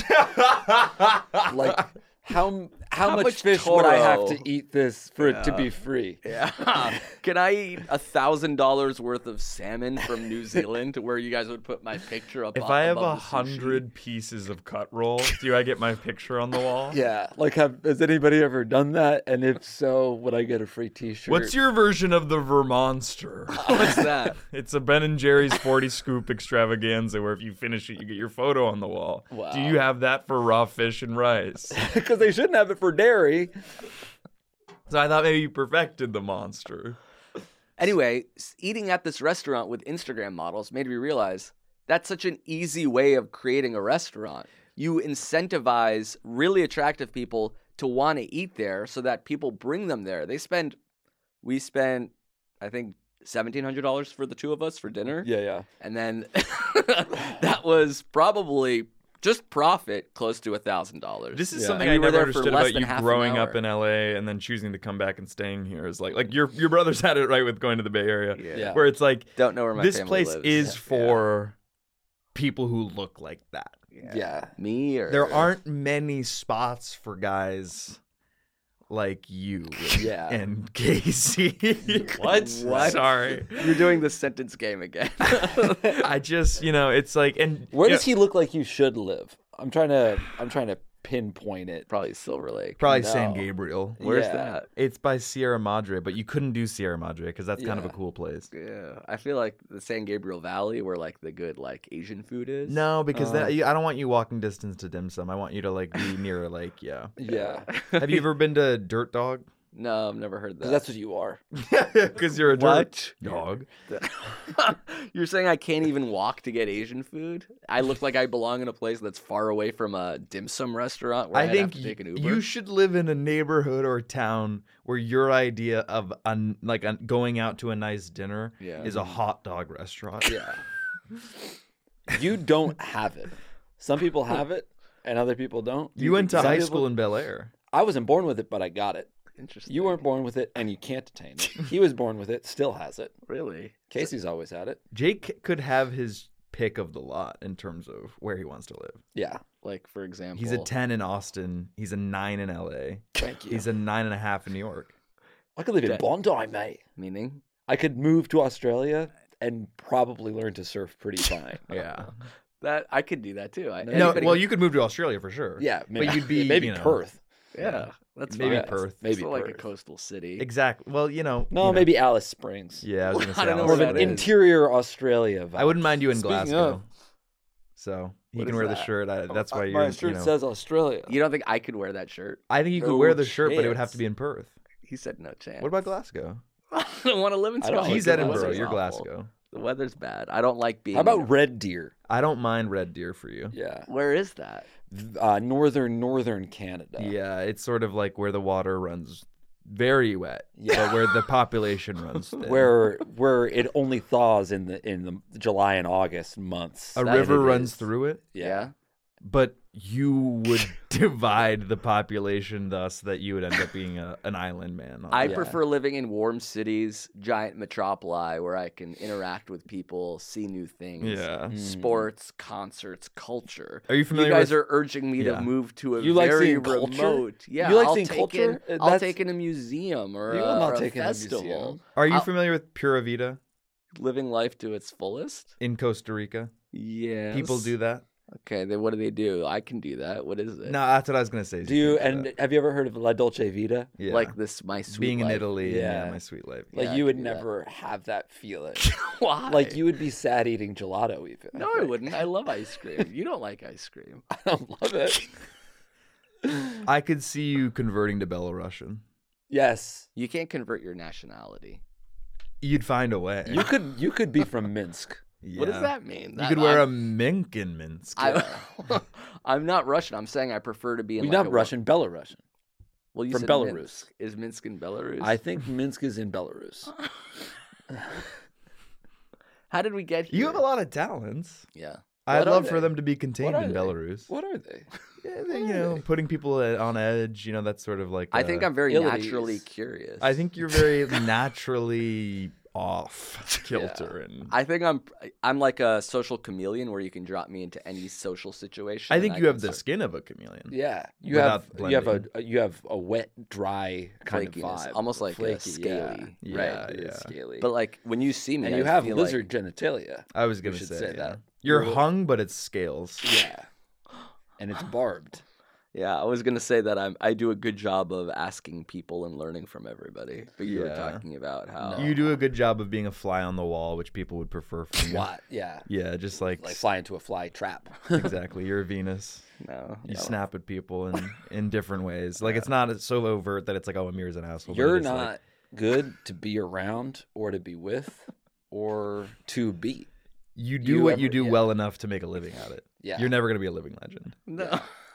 [SPEAKER 1] Like how how,
[SPEAKER 6] How
[SPEAKER 1] much,
[SPEAKER 6] much
[SPEAKER 1] fish would I have
[SPEAKER 6] Toro?
[SPEAKER 1] to eat this for it to
[SPEAKER 6] Yeah.
[SPEAKER 1] be free?
[SPEAKER 6] Yeah. Can I eat a thousand dollars worth of salmon from New Zealand where you guys would put my picture up?
[SPEAKER 7] If I have a
[SPEAKER 6] above the sushi?
[SPEAKER 7] hundred pieces of cut roll, do I get my picture on the wall?
[SPEAKER 1] Yeah, like have has anybody ever done that? And if so, would I get a free T-shirt?
[SPEAKER 7] What's your version of the Vermonster?
[SPEAKER 6] What's that?
[SPEAKER 7] It's a Ben and Jerry's forty scoop extravaganza where if you finish it, you get your photo on the wall.
[SPEAKER 1] Wow.
[SPEAKER 7] Do you have that for raw fish and rice?
[SPEAKER 1] Because they shouldn't have it for dairy.
[SPEAKER 7] So I thought maybe you perfected the monster.
[SPEAKER 6] Anyway, s- eating at this restaurant with Instagram models made me realize that's such an easy way of creating a restaurant. You incentivize really attractive people to want to eat there so that people bring them there. They spend, we spent, I think, seventeen hundred dollars for the two of us for dinner.
[SPEAKER 1] Yeah, yeah.
[SPEAKER 6] And then that was probably just profit close to a thousand dollars.
[SPEAKER 7] This is
[SPEAKER 1] Yeah.
[SPEAKER 7] something
[SPEAKER 6] And
[SPEAKER 7] I
[SPEAKER 6] we were
[SPEAKER 7] never
[SPEAKER 6] there for
[SPEAKER 7] understood
[SPEAKER 6] less
[SPEAKER 7] about
[SPEAKER 6] than
[SPEAKER 7] you
[SPEAKER 6] half an
[SPEAKER 7] growing up
[SPEAKER 6] hour.
[SPEAKER 7] in L A and then choosing to come back and staying here. Is like like your your brothers had it right with going to the Bay Area,
[SPEAKER 6] Yeah.
[SPEAKER 1] Yeah.
[SPEAKER 7] where it's like
[SPEAKER 6] Don't know where my
[SPEAKER 7] this
[SPEAKER 6] family
[SPEAKER 7] place
[SPEAKER 6] lives.
[SPEAKER 7] is
[SPEAKER 6] Yeah.
[SPEAKER 7] for people who look like that.
[SPEAKER 1] Yeah.
[SPEAKER 6] Me or
[SPEAKER 7] There aren't many spots for guys like you
[SPEAKER 1] Yeah.
[SPEAKER 7] and Casey.
[SPEAKER 1] What?
[SPEAKER 6] What?
[SPEAKER 7] Sorry.
[SPEAKER 6] You're doing the sentence game again.
[SPEAKER 7] I just, you know, it's like, and
[SPEAKER 1] Where
[SPEAKER 7] you
[SPEAKER 1] does he look like you should live? I'm trying to I'm trying to pinpoint it.
[SPEAKER 6] Probably Silver Lake.
[SPEAKER 7] Probably
[SPEAKER 1] No.
[SPEAKER 7] San Gabriel.
[SPEAKER 6] Where's
[SPEAKER 1] Yeah.
[SPEAKER 6] that?
[SPEAKER 7] It's by Sierra Madre, but you couldn't do Sierra Madre because that's kind of a
[SPEAKER 1] Yeah.
[SPEAKER 7] cool place.
[SPEAKER 6] Yeah, I feel like the San Gabriel Valley, where like the good like Asian food is.
[SPEAKER 7] No, because
[SPEAKER 1] Uh.
[SPEAKER 7] that, I don't want you walking distance to dim sum. I want you to like be near a lake. Yeah.
[SPEAKER 1] Yeah.
[SPEAKER 7] Have you ever been to Dirt Dog?
[SPEAKER 6] No, I've never heard that.
[SPEAKER 1] Because that's what you are.
[SPEAKER 7] Because you're a dirt
[SPEAKER 6] What?
[SPEAKER 7] dog.
[SPEAKER 6] You're saying I can't even walk to get Asian food? I look like I belong in a place that's far away from a dim sum restaurant where
[SPEAKER 7] I
[SPEAKER 6] I'd
[SPEAKER 7] think
[SPEAKER 6] have to take an Uber.
[SPEAKER 7] you should live in a neighborhood or town where your idea of un, like un, going out to a nice dinner
[SPEAKER 6] Yeah.
[SPEAKER 7] is a hot dog restaurant.
[SPEAKER 1] Yeah. You don't have it. Some people have it and other people don't.
[SPEAKER 7] You went to
[SPEAKER 1] Some
[SPEAKER 7] high
[SPEAKER 1] people-
[SPEAKER 7] school in Bel Air.
[SPEAKER 1] I wasn't born with it, but I got it.
[SPEAKER 6] Interesting.
[SPEAKER 1] You weren't born with it and you can't attain it. He was born with it, still has it.
[SPEAKER 6] really?
[SPEAKER 1] Casey's always had it.
[SPEAKER 7] Jake could have his pick of the lot in terms of where he wants to live.
[SPEAKER 1] Yeah.
[SPEAKER 6] Like for example,
[SPEAKER 7] He's a ten in Austin. He's a nine in L A.
[SPEAKER 1] Thank you.
[SPEAKER 7] He's a nine and a half in New York.
[SPEAKER 1] I could live in
[SPEAKER 6] That-
[SPEAKER 1] Bondi, mate.
[SPEAKER 6] meaning
[SPEAKER 1] I could move to Australia and probably learn to surf pretty fine.
[SPEAKER 7] Yeah.
[SPEAKER 6] that I could do that too. I,
[SPEAKER 7] No,
[SPEAKER 6] anybody-
[SPEAKER 7] well, you could move to Australia for sure.
[SPEAKER 1] Yeah, maybe,
[SPEAKER 7] but you'd be
[SPEAKER 1] maybe
[SPEAKER 7] you know,
[SPEAKER 1] Perth.
[SPEAKER 6] yeah, that's
[SPEAKER 7] Maybe
[SPEAKER 6] fine.
[SPEAKER 7] Perth.
[SPEAKER 6] It's
[SPEAKER 1] Maybe
[SPEAKER 6] like a
[SPEAKER 1] Perth.
[SPEAKER 6] coastal city.
[SPEAKER 7] Exactly. Well, you know.
[SPEAKER 1] No,
[SPEAKER 7] you know.
[SPEAKER 1] maybe Alice Springs.
[SPEAKER 7] Yeah, I was gonna say.
[SPEAKER 6] I don't know
[SPEAKER 1] More
[SPEAKER 7] Alice
[SPEAKER 1] of
[SPEAKER 6] where
[SPEAKER 1] an
[SPEAKER 6] that is.
[SPEAKER 7] Springs.
[SPEAKER 1] interior Australia vibe.
[SPEAKER 7] I wouldn't mind you in
[SPEAKER 1] Speaking
[SPEAKER 7] Glasgow.
[SPEAKER 1] of-
[SPEAKER 7] So he
[SPEAKER 6] What
[SPEAKER 7] can
[SPEAKER 6] is
[SPEAKER 7] wear the
[SPEAKER 6] that?
[SPEAKER 7] shirt. I, that's why
[SPEAKER 1] My
[SPEAKER 7] you're.
[SPEAKER 1] shirt
[SPEAKER 7] you know,
[SPEAKER 1] says Australia.
[SPEAKER 6] You don't think I could wear that shirt?
[SPEAKER 7] I think you could
[SPEAKER 6] No
[SPEAKER 7] wear the shirt, but it would have
[SPEAKER 6] chance.
[SPEAKER 7] to be in Perth.
[SPEAKER 6] He said no chance.
[SPEAKER 7] What about Glasgow?
[SPEAKER 6] I don't want to live in
[SPEAKER 1] I don't
[SPEAKER 6] Scotland.
[SPEAKER 1] like
[SPEAKER 7] He's
[SPEAKER 1] the
[SPEAKER 7] Edinburgh.
[SPEAKER 1] weather's
[SPEAKER 7] You're
[SPEAKER 6] awful.
[SPEAKER 7] Glasgow.
[SPEAKER 6] The weather's bad. I don't like being.
[SPEAKER 1] How about Red Deer?
[SPEAKER 7] I don't mind Red Deer for you.
[SPEAKER 1] Yeah.
[SPEAKER 6] Where is that?
[SPEAKER 1] Uh, northern, northern Canada.
[SPEAKER 7] Yeah, it's sort of like where the water runs very wet,
[SPEAKER 1] Yeah.
[SPEAKER 7] but where the population runs thin.
[SPEAKER 1] Where where it only thaws in the in the July and August months.
[SPEAKER 7] a
[SPEAKER 6] that
[SPEAKER 7] river
[SPEAKER 6] it
[SPEAKER 7] runs
[SPEAKER 6] is.
[SPEAKER 7] through it,
[SPEAKER 1] Yeah.
[SPEAKER 7] but you would divide the population thus that you would end up being a, an island man. on
[SPEAKER 6] I
[SPEAKER 7] it.
[SPEAKER 6] prefer living in warm cities, giant metropoli, where I can interact with people, see new things.
[SPEAKER 7] Yeah.
[SPEAKER 6] Sports, concerts, culture.
[SPEAKER 7] Are you familiar
[SPEAKER 6] You guys
[SPEAKER 7] with-
[SPEAKER 6] are urging me
[SPEAKER 7] Yeah.
[SPEAKER 6] to move to a
[SPEAKER 1] You like
[SPEAKER 6] very
[SPEAKER 1] seeing culture?
[SPEAKER 6] remote. Yeah,
[SPEAKER 1] You like
[SPEAKER 6] I'll
[SPEAKER 1] seeing
[SPEAKER 6] take
[SPEAKER 1] culture?
[SPEAKER 6] In,
[SPEAKER 1] Uh,
[SPEAKER 6] I'll
[SPEAKER 1] that's-
[SPEAKER 6] take in a museum or,
[SPEAKER 1] You
[SPEAKER 6] a,
[SPEAKER 1] will not
[SPEAKER 6] or a
[SPEAKER 1] take in a
[SPEAKER 6] festival.
[SPEAKER 1] museum.
[SPEAKER 7] Are you
[SPEAKER 6] I'll-
[SPEAKER 7] familiar with Pura Vida
[SPEAKER 6] Living life to its fullest.
[SPEAKER 7] in Costa Rica?
[SPEAKER 6] Yeah.
[SPEAKER 7] People do that.
[SPEAKER 6] Okay, then what do they do? I can do that. What is it?
[SPEAKER 7] No, that's what I was gonna say. is
[SPEAKER 1] Do you
[SPEAKER 7] can do
[SPEAKER 1] and
[SPEAKER 7] that.
[SPEAKER 1] have you ever heard of La Dolce Vita?
[SPEAKER 7] Yeah.
[SPEAKER 6] Like this, my sweet
[SPEAKER 7] being in
[SPEAKER 6] life.
[SPEAKER 7] Italy? Yeah,
[SPEAKER 1] Yeah.
[SPEAKER 7] my sweet life.
[SPEAKER 1] Like
[SPEAKER 6] Yeah, I
[SPEAKER 1] you
[SPEAKER 6] can
[SPEAKER 1] would
[SPEAKER 6] do that.
[SPEAKER 1] never have that feeling.
[SPEAKER 6] Why?
[SPEAKER 1] Like you would be sad eating gelato even.
[SPEAKER 6] No, I wouldn't. I love ice cream. You don't like ice cream.
[SPEAKER 1] I don't love it.
[SPEAKER 7] I could see you converting to Belarusian.
[SPEAKER 1] Yes.
[SPEAKER 6] You can't convert your nationality.
[SPEAKER 7] You'd find a way.
[SPEAKER 1] You could you could be from Minsk.
[SPEAKER 6] What does
[SPEAKER 7] Yeah.
[SPEAKER 6] that mean?
[SPEAKER 7] You
[SPEAKER 6] That-
[SPEAKER 7] could wear a
[SPEAKER 6] I'm,
[SPEAKER 7] mink in Minsk.
[SPEAKER 6] I, I'm not Russian. I'm saying I prefer to be in.
[SPEAKER 1] You're
[SPEAKER 6] like
[SPEAKER 1] not
[SPEAKER 6] a-
[SPEAKER 1] Russian, Belarusian.
[SPEAKER 6] Well, you
[SPEAKER 1] from
[SPEAKER 6] said
[SPEAKER 1] Belarus.
[SPEAKER 6] Minsk. Is Minsk in Belarus?
[SPEAKER 1] I think Minsk is in Belarus.
[SPEAKER 6] How did we get here?
[SPEAKER 7] You have a lot of talents.
[SPEAKER 6] Yeah.
[SPEAKER 7] I'd
[SPEAKER 1] What are
[SPEAKER 7] love for
[SPEAKER 1] they?
[SPEAKER 7] them to be contained
[SPEAKER 1] What are
[SPEAKER 7] in
[SPEAKER 1] they?
[SPEAKER 7] Belarus.
[SPEAKER 1] What are they?
[SPEAKER 7] Yeah, they, you know, putting people at- on edge. You know, that's sort of like.
[SPEAKER 6] I think
[SPEAKER 7] uh,
[SPEAKER 6] I'm very
[SPEAKER 1] ill at
[SPEAKER 6] naturally
[SPEAKER 1] ease.
[SPEAKER 6] curious.
[SPEAKER 7] I think you're very naturally off kilter, and
[SPEAKER 6] I think I'm. I'm like a social chameleon where you can drop me into any social situation.
[SPEAKER 7] I
[SPEAKER 6] and
[SPEAKER 7] think you
[SPEAKER 6] can
[SPEAKER 7] have the
[SPEAKER 6] sort-
[SPEAKER 7] skin of a chameleon.
[SPEAKER 1] Yeah, you
[SPEAKER 7] Without
[SPEAKER 1] have you have a
[SPEAKER 7] blending.
[SPEAKER 1] you have a wet, dry kind of
[SPEAKER 6] Flakiness,
[SPEAKER 1] vibe,
[SPEAKER 6] almost like a
[SPEAKER 1] flaky,
[SPEAKER 6] scaly.
[SPEAKER 1] Yeah,
[SPEAKER 7] Yeah,
[SPEAKER 1] right, it is
[SPEAKER 7] yeah.
[SPEAKER 1] scaly.
[SPEAKER 6] But like when you see me,
[SPEAKER 1] and
[SPEAKER 6] I
[SPEAKER 1] you have
[SPEAKER 6] feel
[SPEAKER 1] lizard
[SPEAKER 6] Like,
[SPEAKER 1] genitalia.
[SPEAKER 7] I was
[SPEAKER 1] We
[SPEAKER 7] gonna
[SPEAKER 1] should
[SPEAKER 7] say,
[SPEAKER 1] say
[SPEAKER 7] yeah.
[SPEAKER 1] that.
[SPEAKER 7] You're
[SPEAKER 1] You're-
[SPEAKER 7] hung, but it's scales.
[SPEAKER 1] Yeah, and it's barbed.
[SPEAKER 6] yeah, I was gonna say that I'm. I do a good job of asking people and learning from everybody. But you were
[SPEAKER 7] Yeah.
[SPEAKER 6] talking about how
[SPEAKER 7] You do a good job of being a fly on the wall, which people would prefer from you.
[SPEAKER 1] What? Yeah,
[SPEAKER 7] Yeah, just like,
[SPEAKER 1] like fly into a fly trap.
[SPEAKER 7] exactly. You're a Venus.
[SPEAKER 6] No,
[SPEAKER 7] You
[SPEAKER 6] no.
[SPEAKER 7] snap at people in, in different ways. Like it's not so overt that it's like, oh, Amir's an asshole. but
[SPEAKER 1] You're
[SPEAKER 7] it is
[SPEAKER 1] not
[SPEAKER 7] like-
[SPEAKER 1] good to be around or to be with or to beat.
[SPEAKER 7] you do
[SPEAKER 1] you
[SPEAKER 7] what you
[SPEAKER 1] ever-
[SPEAKER 7] do
[SPEAKER 1] yeah.
[SPEAKER 7] well enough to make a living at it.
[SPEAKER 1] Yeah,
[SPEAKER 7] You're never gonna be a living legend.
[SPEAKER 6] No,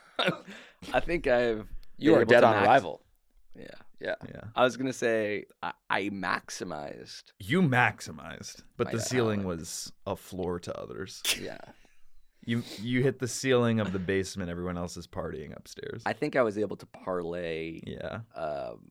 [SPEAKER 6] I think I've.
[SPEAKER 1] you
[SPEAKER 6] been
[SPEAKER 1] are
[SPEAKER 6] able
[SPEAKER 1] dead
[SPEAKER 6] to
[SPEAKER 1] on
[SPEAKER 6] max-
[SPEAKER 1] arrival.
[SPEAKER 6] Yeah,
[SPEAKER 1] Yeah,
[SPEAKER 7] Yeah.
[SPEAKER 6] I was gonna say I, I maximized.
[SPEAKER 7] You maximized, but
[SPEAKER 6] My
[SPEAKER 7] the ceiling
[SPEAKER 6] talent.
[SPEAKER 7] was a floor to others.
[SPEAKER 1] yeah.
[SPEAKER 7] You you hit the ceiling of the basement. Everyone else is partying upstairs.
[SPEAKER 6] I think I was able to parlay
[SPEAKER 7] yeah.
[SPEAKER 6] um,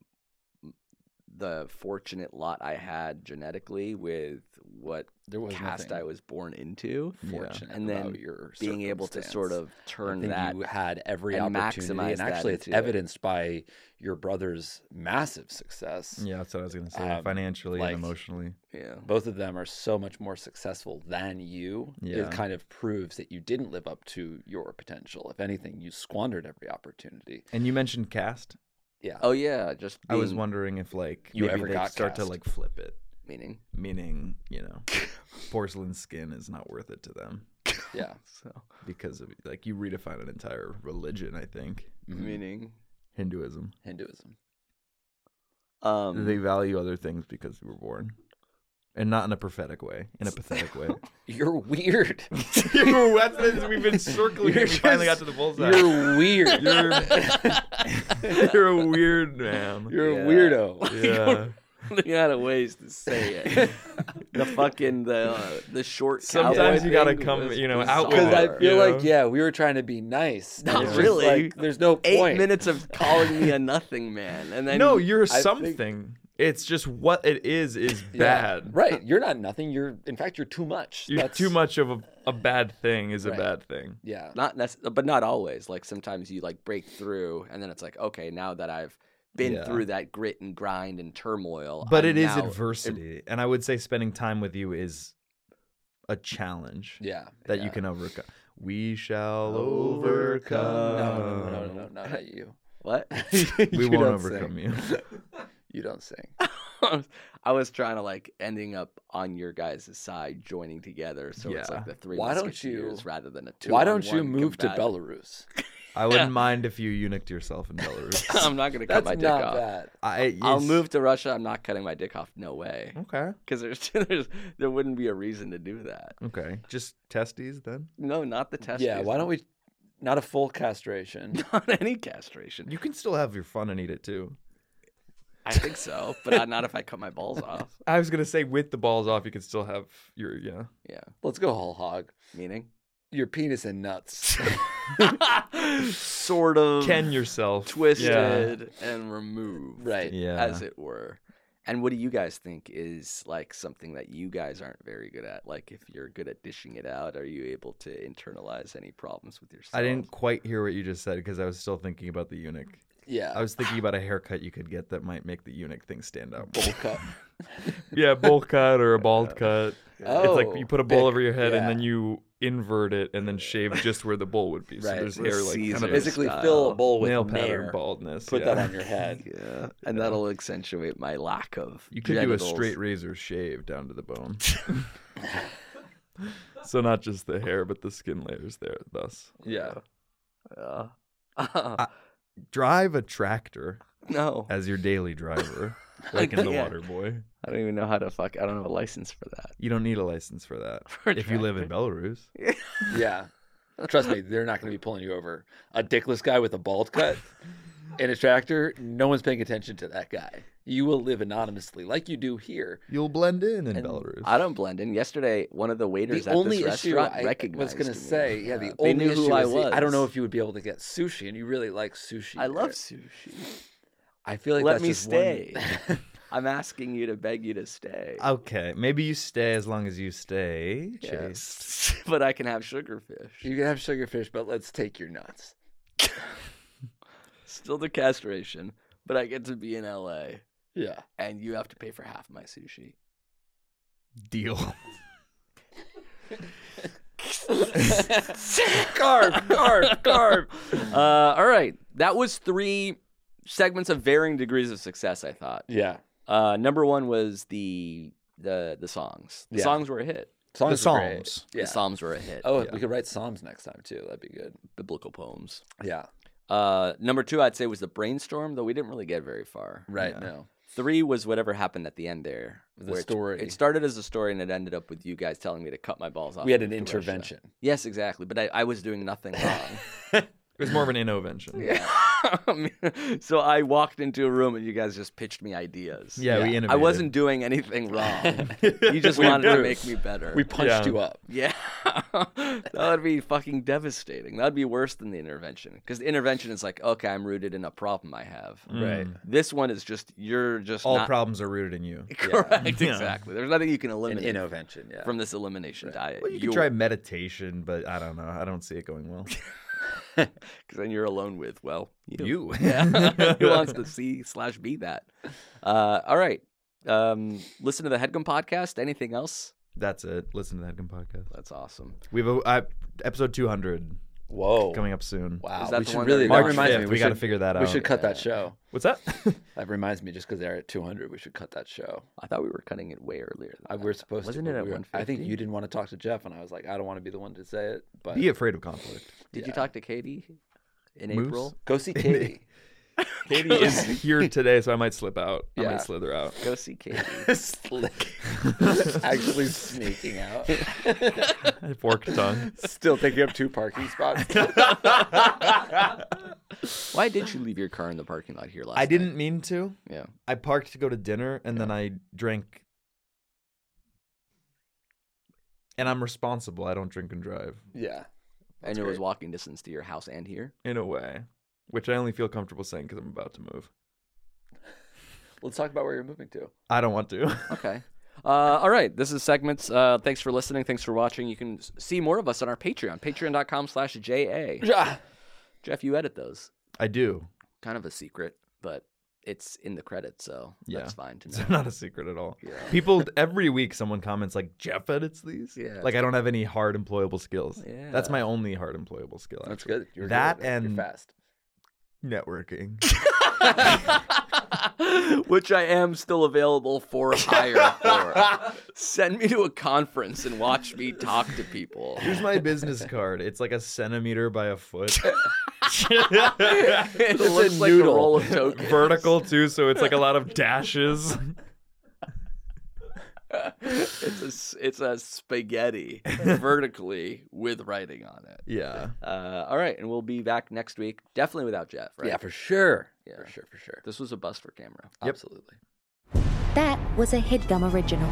[SPEAKER 6] the fortunate lot I had genetically with what
[SPEAKER 1] There was
[SPEAKER 6] caste
[SPEAKER 1] nothing
[SPEAKER 6] I was born into,
[SPEAKER 1] fortunate
[SPEAKER 6] and then
[SPEAKER 1] about your
[SPEAKER 6] being able to sort
[SPEAKER 1] circumstance.
[SPEAKER 6] of turn
[SPEAKER 1] I think
[SPEAKER 6] that.
[SPEAKER 1] you had every
[SPEAKER 6] and
[SPEAKER 1] opportunity,
[SPEAKER 6] maximize
[SPEAKER 1] and
[SPEAKER 6] that
[SPEAKER 1] actually, it's
[SPEAKER 6] into it.
[SPEAKER 1] evidenced by your brother's massive success.
[SPEAKER 7] Yeah, that's what I was gonna say.
[SPEAKER 1] Um,
[SPEAKER 7] Financially
[SPEAKER 1] like-
[SPEAKER 7] and emotionally.
[SPEAKER 6] Yeah,
[SPEAKER 1] Both of them are so much more successful than you.
[SPEAKER 7] Yeah.
[SPEAKER 1] It kind of proves that you didn't live up to your potential. If anything, you squandered every opportunity.
[SPEAKER 7] And you mentioned cast.
[SPEAKER 1] Yeah.
[SPEAKER 6] oh yeah, just
[SPEAKER 7] I was
[SPEAKER 6] being-
[SPEAKER 7] wondering if like
[SPEAKER 1] You
[SPEAKER 7] maybe
[SPEAKER 1] ever
[SPEAKER 7] they
[SPEAKER 1] got
[SPEAKER 7] start to
[SPEAKER 1] cast.
[SPEAKER 7] like flip it,
[SPEAKER 6] meaning.
[SPEAKER 7] meaning you know, porcelain skin is not worth it to them
[SPEAKER 1] Yeah.
[SPEAKER 6] So
[SPEAKER 7] because of like you redefine an entire religion. I think
[SPEAKER 1] Mhm.
[SPEAKER 6] meaning.
[SPEAKER 7] Hinduism.
[SPEAKER 1] Hinduism.
[SPEAKER 6] Um,
[SPEAKER 7] They value other things because we were born, and not in a prophetic way, in a pathetic way.
[SPEAKER 1] You're weird.
[SPEAKER 7] We've been circling.
[SPEAKER 1] You're
[SPEAKER 7] it. We finally got
[SPEAKER 1] just-
[SPEAKER 7] to the bullseye.
[SPEAKER 1] You're weird.
[SPEAKER 7] You're, you're a weird man.
[SPEAKER 1] You're
[SPEAKER 6] Yeah.
[SPEAKER 1] a weirdo.
[SPEAKER 7] Yeah.
[SPEAKER 6] Running out of ways to say it. the fucking the uh, the short.
[SPEAKER 7] Sometimes
[SPEAKER 6] cowboy
[SPEAKER 7] you gotta
[SPEAKER 6] thing
[SPEAKER 7] come,
[SPEAKER 6] was
[SPEAKER 7] you know, out with
[SPEAKER 1] Because
[SPEAKER 7] it.
[SPEAKER 6] bizarre.
[SPEAKER 1] I feel
[SPEAKER 7] you
[SPEAKER 1] like,
[SPEAKER 7] know?
[SPEAKER 1] yeah, we were trying to be nice.
[SPEAKER 6] Not
[SPEAKER 1] It's just
[SPEAKER 6] really.
[SPEAKER 1] like, there's no
[SPEAKER 6] Eight
[SPEAKER 1] point.
[SPEAKER 6] minutes of calling me a nothing man, and then
[SPEAKER 7] No, you're
[SPEAKER 1] I think-
[SPEAKER 7] something. It's just what it is is
[SPEAKER 1] Yeah,
[SPEAKER 7] bad.
[SPEAKER 1] Right. You're not nothing. You're, in fact, you're too much.
[SPEAKER 7] You're
[SPEAKER 1] That's-
[SPEAKER 7] too much of a, a bad thing is
[SPEAKER 1] Right.
[SPEAKER 7] a bad thing.
[SPEAKER 1] Yeah.
[SPEAKER 6] not necess- but not always. Like sometimes you like break through, and then it's like, okay, now that I've been
[SPEAKER 7] Yeah.
[SPEAKER 6] through that grit and grind and turmoil,
[SPEAKER 7] But
[SPEAKER 6] I'm
[SPEAKER 7] it is
[SPEAKER 6] now-
[SPEAKER 7] adversity, and I would say spending time with you is a challenge
[SPEAKER 1] Yeah.
[SPEAKER 7] that
[SPEAKER 1] yeah.
[SPEAKER 7] you can overcome. We shall
[SPEAKER 6] Overcome.
[SPEAKER 7] overcome.
[SPEAKER 1] No, no, no, no, no, no, not you.
[SPEAKER 6] What?
[SPEAKER 7] We
[SPEAKER 1] You
[SPEAKER 7] won't
[SPEAKER 1] don't
[SPEAKER 7] overcome
[SPEAKER 1] sing.
[SPEAKER 7] you.
[SPEAKER 1] You don't sing.
[SPEAKER 6] I was trying to like ending up on your guys' side, joining together, so it's
[SPEAKER 7] Yeah.
[SPEAKER 6] like the three.
[SPEAKER 1] Why don't
[SPEAKER 6] Musketeers
[SPEAKER 1] you-
[SPEAKER 6] rather than a two?
[SPEAKER 1] Why don't you move to Belarus?
[SPEAKER 7] I wouldn't mind if you eunuched yourself in Belarus.
[SPEAKER 6] I'm not gonna cut
[SPEAKER 1] That's
[SPEAKER 6] my dick
[SPEAKER 1] not
[SPEAKER 6] off.
[SPEAKER 1] bad.
[SPEAKER 7] I,
[SPEAKER 6] I'll
[SPEAKER 7] it's-
[SPEAKER 6] move to Russia. I'm not cutting my dick off. No way.
[SPEAKER 7] Okay.
[SPEAKER 6] Because there's, there's there wouldn't be a reason to do that.
[SPEAKER 7] Okay. Just testes then.
[SPEAKER 6] No, not the testes.
[SPEAKER 1] Yeah, why don't we? Not a full castration.
[SPEAKER 6] Not any castration.
[SPEAKER 7] You can still have your fun and eat it too.
[SPEAKER 6] I think so, but not if I cut my balls off.
[SPEAKER 5] I was gonna say with the balls off, you could still have your yeah.
[SPEAKER 6] Yeah.
[SPEAKER 1] Let's go whole hog.
[SPEAKER 6] Meaning?
[SPEAKER 1] Your penis and nuts.
[SPEAKER 6] Sort of
[SPEAKER 5] Ken yourself.
[SPEAKER 6] twisted and removed.
[SPEAKER 1] Right.
[SPEAKER 7] Yeah.
[SPEAKER 6] As it were. And what do you guys think is like something that you guys aren't very good at? Like if you're good at dishing it out, are you able to internalize any problems with yourself?
[SPEAKER 7] I didn't quite hear what you just said because I was still thinking about the eunuch.
[SPEAKER 1] Yeah.
[SPEAKER 7] I was thinking about a haircut you could get that might make the eunuch thing stand out.
[SPEAKER 1] Bowl cut.
[SPEAKER 5] Yeah, bowl cut or a bald cut.
[SPEAKER 1] Oh,
[SPEAKER 5] it's like you put a bowl
[SPEAKER 1] big-
[SPEAKER 5] over your head and
[SPEAKER 1] yeah.
[SPEAKER 5] then you invert it and then shave just where the bowl would be. So
[SPEAKER 1] Right.
[SPEAKER 5] there's
[SPEAKER 6] The
[SPEAKER 5] hair like
[SPEAKER 6] Caesar
[SPEAKER 5] kind of
[SPEAKER 1] Basically,
[SPEAKER 6] style.
[SPEAKER 1] fill a bowl with
[SPEAKER 5] nail
[SPEAKER 1] nair.
[SPEAKER 5] pattern baldness.
[SPEAKER 1] Put
[SPEAKER 5] yeah.
[SPEAKER 1] that on your head.
[SPEAKER 6] Yeah. And that'll accentuate my lack of
[SPEAKER 7] You could
[SPEAKER 6] genitals.
[SPEAKER 7] do a straight razor shave down to the bone.
[SPEAKER 5] So not just the hair, but the skin layers there. Thus,
[SPEAKER 1] Yeah.
[SPEAKER 6] Yeah.
[SPEAKER 7] Drive a tractor
[SPEAKER 6] No.
[SPEAKER 7] as your daily driver, like in the
[SPEAKER 6] Yeah.
[SPEAKER 7] Water Boy.
[SPEAKER 6] I don't even know how to fuck. I don't have a license for that.
[SPEAKER 7] You don't need a license for that
[SPEAKER 6] For a
[SPEAKER 7] if you live in Belarus.
[SPEAKER 1] Yeah. Trust me, they're not going to be pulling you over. A dickless guy with a bald cut in a tractor, no one's paying attention to that guy. You will live anonymously like you do here.
[SPEAKER 7] You'll blend in in
[SPEAKER 1] And
[SPEAKER 7] Belarus.
[SPEAKER 6] I don't blend in. Yesterday, one of the waiters
[SPEAKER 1] The
[SPEAKER 6] at
[SPEAKER 1] only
[SPEAKER 6] this
[SPEAKER 1] issue
[SPEAKER 6] restaurant
[SPEAKER 1] I
[SPEAKER 6] recognized
[SPEAKER 1] was going to
[SPEAKER 6] me.
[SPEAKER 1] say, yeah, the
[SPEAKER 6] They
[SPEAKER 1] only
[SPEAKER 6] knew
[SPEAKER 1] issue
[SPEAKER 6] who I
[SPEAKER 1] is the- I don't know
[SPEAKER 6] was.
[SPEAKER 1] if you would be able to get sushi, and you really like sushi.
[SPEAKER 6] I love
[SPEAKER 1] there.
[SPEAKER 6] sushi.
[SPEAKER 1] I feel like
[SPEAKER 6] Let
[SPEAKER 1] that's
[SPEAKER 6] me
[SPEAKER 1] just
[SPEAKER 6] stay.
[SPEAKER 1] One...
[SPEAKER 6] I'm asking you to beg you to stay.
[SPEAKER 7] Okay, maybe you stay as long as you stay. Chase.
[SPEAKER 6] Yes. But I can have sugarfish.
[SPEAKER 1] You can have sugarfish, but let's take your nuts.
[SPEAKER 6] Still the castration, but I get to be in L A,
[SPEAKER 1] Yeah.
[SPEAKER 6] and you have to pay for half my sushi.
[SPEAKER 7] Deal.
[SPEAKER 6] Carb, carb, carb. Uh, all right. That was three segments of varying degrees of success, I thought.
[SPEAKER 1] Yeah.
[SPEAKER 6] Uh, number one was the the the songs. The
[SPEAKER 1] Yeah.
[SPEAKER 6] songs were a hit.
[SPEAKER 1] Songs
[SPEAKER 7] the
[SPEAKER 1] were great.
[SPEAKER 7] Psalms.
[SPEAKER 1] Yeah.
[SPEAKER 6] The psalms were a hit.
[SPEAKER 1] Oh,
[SPEAKER 7] Yeah.
[SPEAKER 1] we could write psalms next time too. That'd be good.
[SPEAKER 6] Biblical poems.
[SPEAKER 1] Yeah.
[SPEAKER 6] Uh, number two, I'd say was the brainstorm, though we didn't really get very far.
[SPEAKER 1] Right.
[SPEAKER 7] Yeah.
[SPEAKER 1] No.
[SPEAKER 6] Three was whatever happened at the end there.
[SPEAKER 1] The
[SPEAKER 6] where it-
[SPEAKER 1] story.
[SPEAKER 6] It, started as a story and it ended up with you guys telling me to cut my balls off.
[SPEAKER 1] We had
[SPEAKER 6] and
[SPEAKER 1] an
[SPEAKER 6] move to Russia.
[SPEAKER 1] intervention.
[SPEAKER 6] Yes, exactly. But I, I was doing nothing wrong.
[SPEAKER 5] it was more of an innovention.
[SPEAKER 6] Yeah. So I walked into a room and you guys just pitched me ideas.
[SPEAKER 7] Yeah, we
[SPEAKER 1] Yeah.
[SPEAKER 7] innovated.
[SPEAKER 6] I wasn't doing anything wrong. You just
[SPEAKER 1] We
[SPEAKER 6] wanted to
[SPEAKER 1] did.
[SPEAKER 6] make me better.
[SPEAKER 1] We punched
[SPEAKER 5] Yeah.
[SPEAKER 1] you up.
[SPEAKER 6] Yeah. That would be fucking devastating. That would be worse than the intervention. Because the intervention is like, okay, I'm rooted in a problem I have.
[SPEAKER 1] Right.
[SPEAKER 6] This one is just, you're just
[SPEAKER 7] All
[SPEAKER 6] not...
[SPEAKER 7] problems are rooted in you.
[SPEAKER 6] Correct,
[SPEAKER 7] Yeah.
[SPEAKER 6] exactly. There's nothing you can
[SPEAKER 1] An
[SPEAKER 6] eliminate
[SPEAKER 1] intervention. Yeah.
[SPEAKER 6] from this elimination diet.
[SPEAKER 7] Well, you can try meditation, but I don't know. I don't see it going well.
[SPEAKER 6] Because then you're alone with, well, you.
[SPEAKER 7] You.
[SPEAKER 6] Yeah. Who wants to see slash be that? Uh, all right. Um, listen to the Headgum podcast. Anything else?
[SPEAKER 7] That's it. Listen to the Headgum podcast.
[SPEAKER 6] That's awesome.
[SPEAKER 7] We have a, uh, episode two hundred
[SPEAKER 1] Whoa.
[SPEAKER 7] coming up soon.
[SPEAKER 1] Wow.
[SPEAKER 6] Is that
[SPEAKER 1] we
[SPEAKER 6] the
[SPEAKER 1] should
[SPEAKER 6] one
[SPEAKER 1] really.
[SPEAKER 6] that-
[SPEAKER 1] That
[SPEAKER 7] March
[SPEAKER 1] reminds
[SPEAKER 7] fifth,
[SPEAKER 1] me.
[SPEAKER 7] we,
[SPEAKER 1] We,
[SPEAKER 7] got to
[SPEAKER 1] should.
[SPEAKER 7] figure that out.
[SPEAKER 1] We should cut that show.
[SPEAKER 5] What's that?
[SPEAKER 1] That reminds me, just because they're at two hundred, we should cut that show.
[SPEAKER 6] I thought we were cutting it way earlier.
[SPEAKER 1] I,
[SPEAKER 6] Than
[SPEAKER 1] we're
[SPEAKER 6] that.
[SPEAKER 1] supposed
[SPEAKER 6] Wasn't
[SPEAKER 1] to.
[SPEAKER 6] it
[SPEAKER 1] but
[SPEAKER 6] at
[SPEAKER 1] we were-
[SPEAKER 6] one
[SPEAKER 1] I think
[SPEAKER 6] fifty?
[SPEAKER 1] you didn't want to talk to Jeff, and I was like, I don't want to be the one to say it. But
[SPEAKER 7] Be afraid of conflict.
[SPEAKER 6] Did you
[SPEAKER 1] Yeah.
[SPEAKER 6] talk to Katie in
[SPEAKER 7] Moose?
[SPEAKER 6] April?
[SPEAKER 1] go see Katie.
[SPEAKER 5] Katie is here today, so I might slip out. I
[SPEAKER 1] Yeah.
[SPEAKER 5] might slither out.
[SPEAKER 6] Go see Katie.
[SPEAKER 1] Slick. Actually sneaking out.
[SPEAKER 5] Forked tongue.
[SPEAKER 1] Still taking up two parking spots.
[SPEAKER 6] Why did you leave your car in the parking lot here last
[SPEAKER 7] I
[SPEAKER 6] night?
[SPEAKER 7] didn't mean to.
[SPEAKER 6] Yeah.
[SPEAKER 7] I parked to go to dinner, and then I drank. And I'm responsible. I don't drink and drive.
[SPEAKER 1] Yeah.
[SPEAKER 6] And it was walking distance to your house and here?
[SPEAKER 5] In a way, which I only feel comfortable saying because I'm about to move.
[SPEAKER 1] Let's talk about where you're moving to.
[SPEAKER 7] I don't want to.
[SPEAKER 6] Okay. Uh, all right. This is segments. Uh, thanks for listening. Thanks for watching. You can s- see more of us on our Patreon, patreon.com slash JA.
[SPEAKER 1] Yeah.
[SPEAKER 6] Jeff, you edit those.
[SPEAKER 7] I do.
[SPEAKER 6] Kind of a secret, but it's in the credits, so
[SPEAKER 7] Yeah.
[SPEAKER 6] that's fine to
[SPEAKER 7] It's
[SPEAKER 6] know.
[SPEAKER 7] not a secret at all.
[SPEAKER 6] Yeah.
[SPEAKER 7] People, every week, someone comments like, Jeff edits these?
[SPEAKER 6] Yeah.
[SPEAKER 7] Like, I don't have any hard employable skills.
[SPEAKER 6] Yeah.
[SPEAKER 7] That's my only hard employable skill.
[SPEAKER 1] That's
[SPEAKER 7] actually.
[SPEAKER 1] good. You're
[SPEAKER 7] That
[SPEAKER 1] good at it.
[SPEAKER 7] and
[SPEAKER 1] You're fast.
[SPEAKER 7] networking.
[SPEAKER 6] Which I am still available for hire for. Send me to a conference and watch me talk to people.
[SPEAKER 7] Here's my business card. It's like a centimeter by a foot.
[SPEAKER 6] It looks like a roll of tokens.
[SPEAKER 5] Vertical too, so it's like a lot of dashes.
[SPEAKER 6] It's a, it's a spaghetti vertically with writing on it.
[SPEAKER 7] Yeah.
[SPEAKER 6] Uh, all right, and we'll be back next week. Definitely without Jeff, right?
[SPEAKER 1] Yeah, for sure.
[SPEAKER 6] Yeah.
[SPEAKER 1] For sure, for sure.
[SPEAKER 6] This was a bust for camera.
[SPEAKER 1] Absolutely.
[SPEAKER 11] That was a HeadGum original.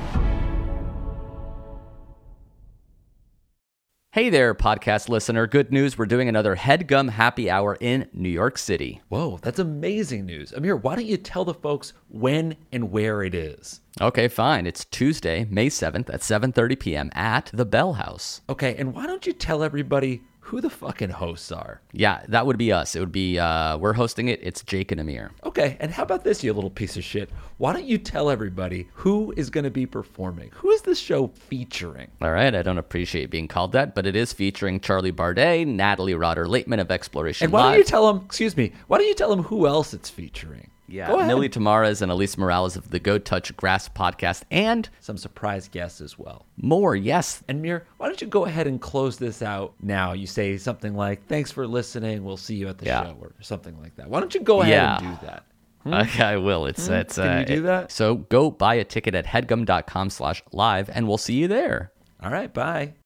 [SPEAKER 12] Hey there, podcast listener. Good news. We're doing another HeadGum Happy Hour in New York City.
[SPEAKER 1] Whoa, that's amazing news. Amir, why don't you tell the folks when and where it is?
[SPEAKER 12] Okay, fine. It's Tuesday, May seventh at seven thirty p.m. at the Bell House.
[SPEAKER 1] Okay, and why don't you tell everybody who the fucking hosts are?
[SPEAKER 12] Yeah, that would be us. It would be, uh, we're hosting it. It's Jake and Amir.
[SPEAKER 1] Okay, and how about this, you little piece of shit? Why don't you tell everybody who is going to be performing? Who is this show featuring?
[SPEAKER 12] All right, I don't appreciate being called that, but it is featuring Charlie Bardet, Natalie Rotter-Laitman of Exploration
[SPEAKER 1] And why
[SPEAKER 12] Live.
[SPEAKER 1] don't you tell them, excuse me, why don't you tell them who else it's featuring?
[SPEAKER 12] Yeah,
[SPEAKER 1] Go ahead.
[SPEAKER 12] Millie Tamares and Elise Morales of the Go Touch Grass podcast, and
[SPEAKER 1] some surprise guests as well.
[SPEAKER 12] More, yes.
[SPEAKER 1] And Mir, why don't you go ahead and close this out now? You say something like, thanks for listening, we'll see you at the
[SPEAKER 12] Yeah.
[SPEAKER 1] show, or something like that. Why don't you go ahead
[SPEAKER 12] Yeah.
[SPEAKER 1] and do that? Hmm?
[SPEAKER 12] Okay, I will. It's
[SPEAKER 1] Hmm?
[SPEAKER 12] it's.
[SPEAKER 1] Can
[SPEAKER 12] uh,
[SPEAKER 1] you do
[SPEAKER 12] it-
[SPEAKER 1] that?
[SPEAKER 12] So go buy a ticket at headgum dot com slash live, and we'll see you there.
[SPEAKER 1] All right, bye.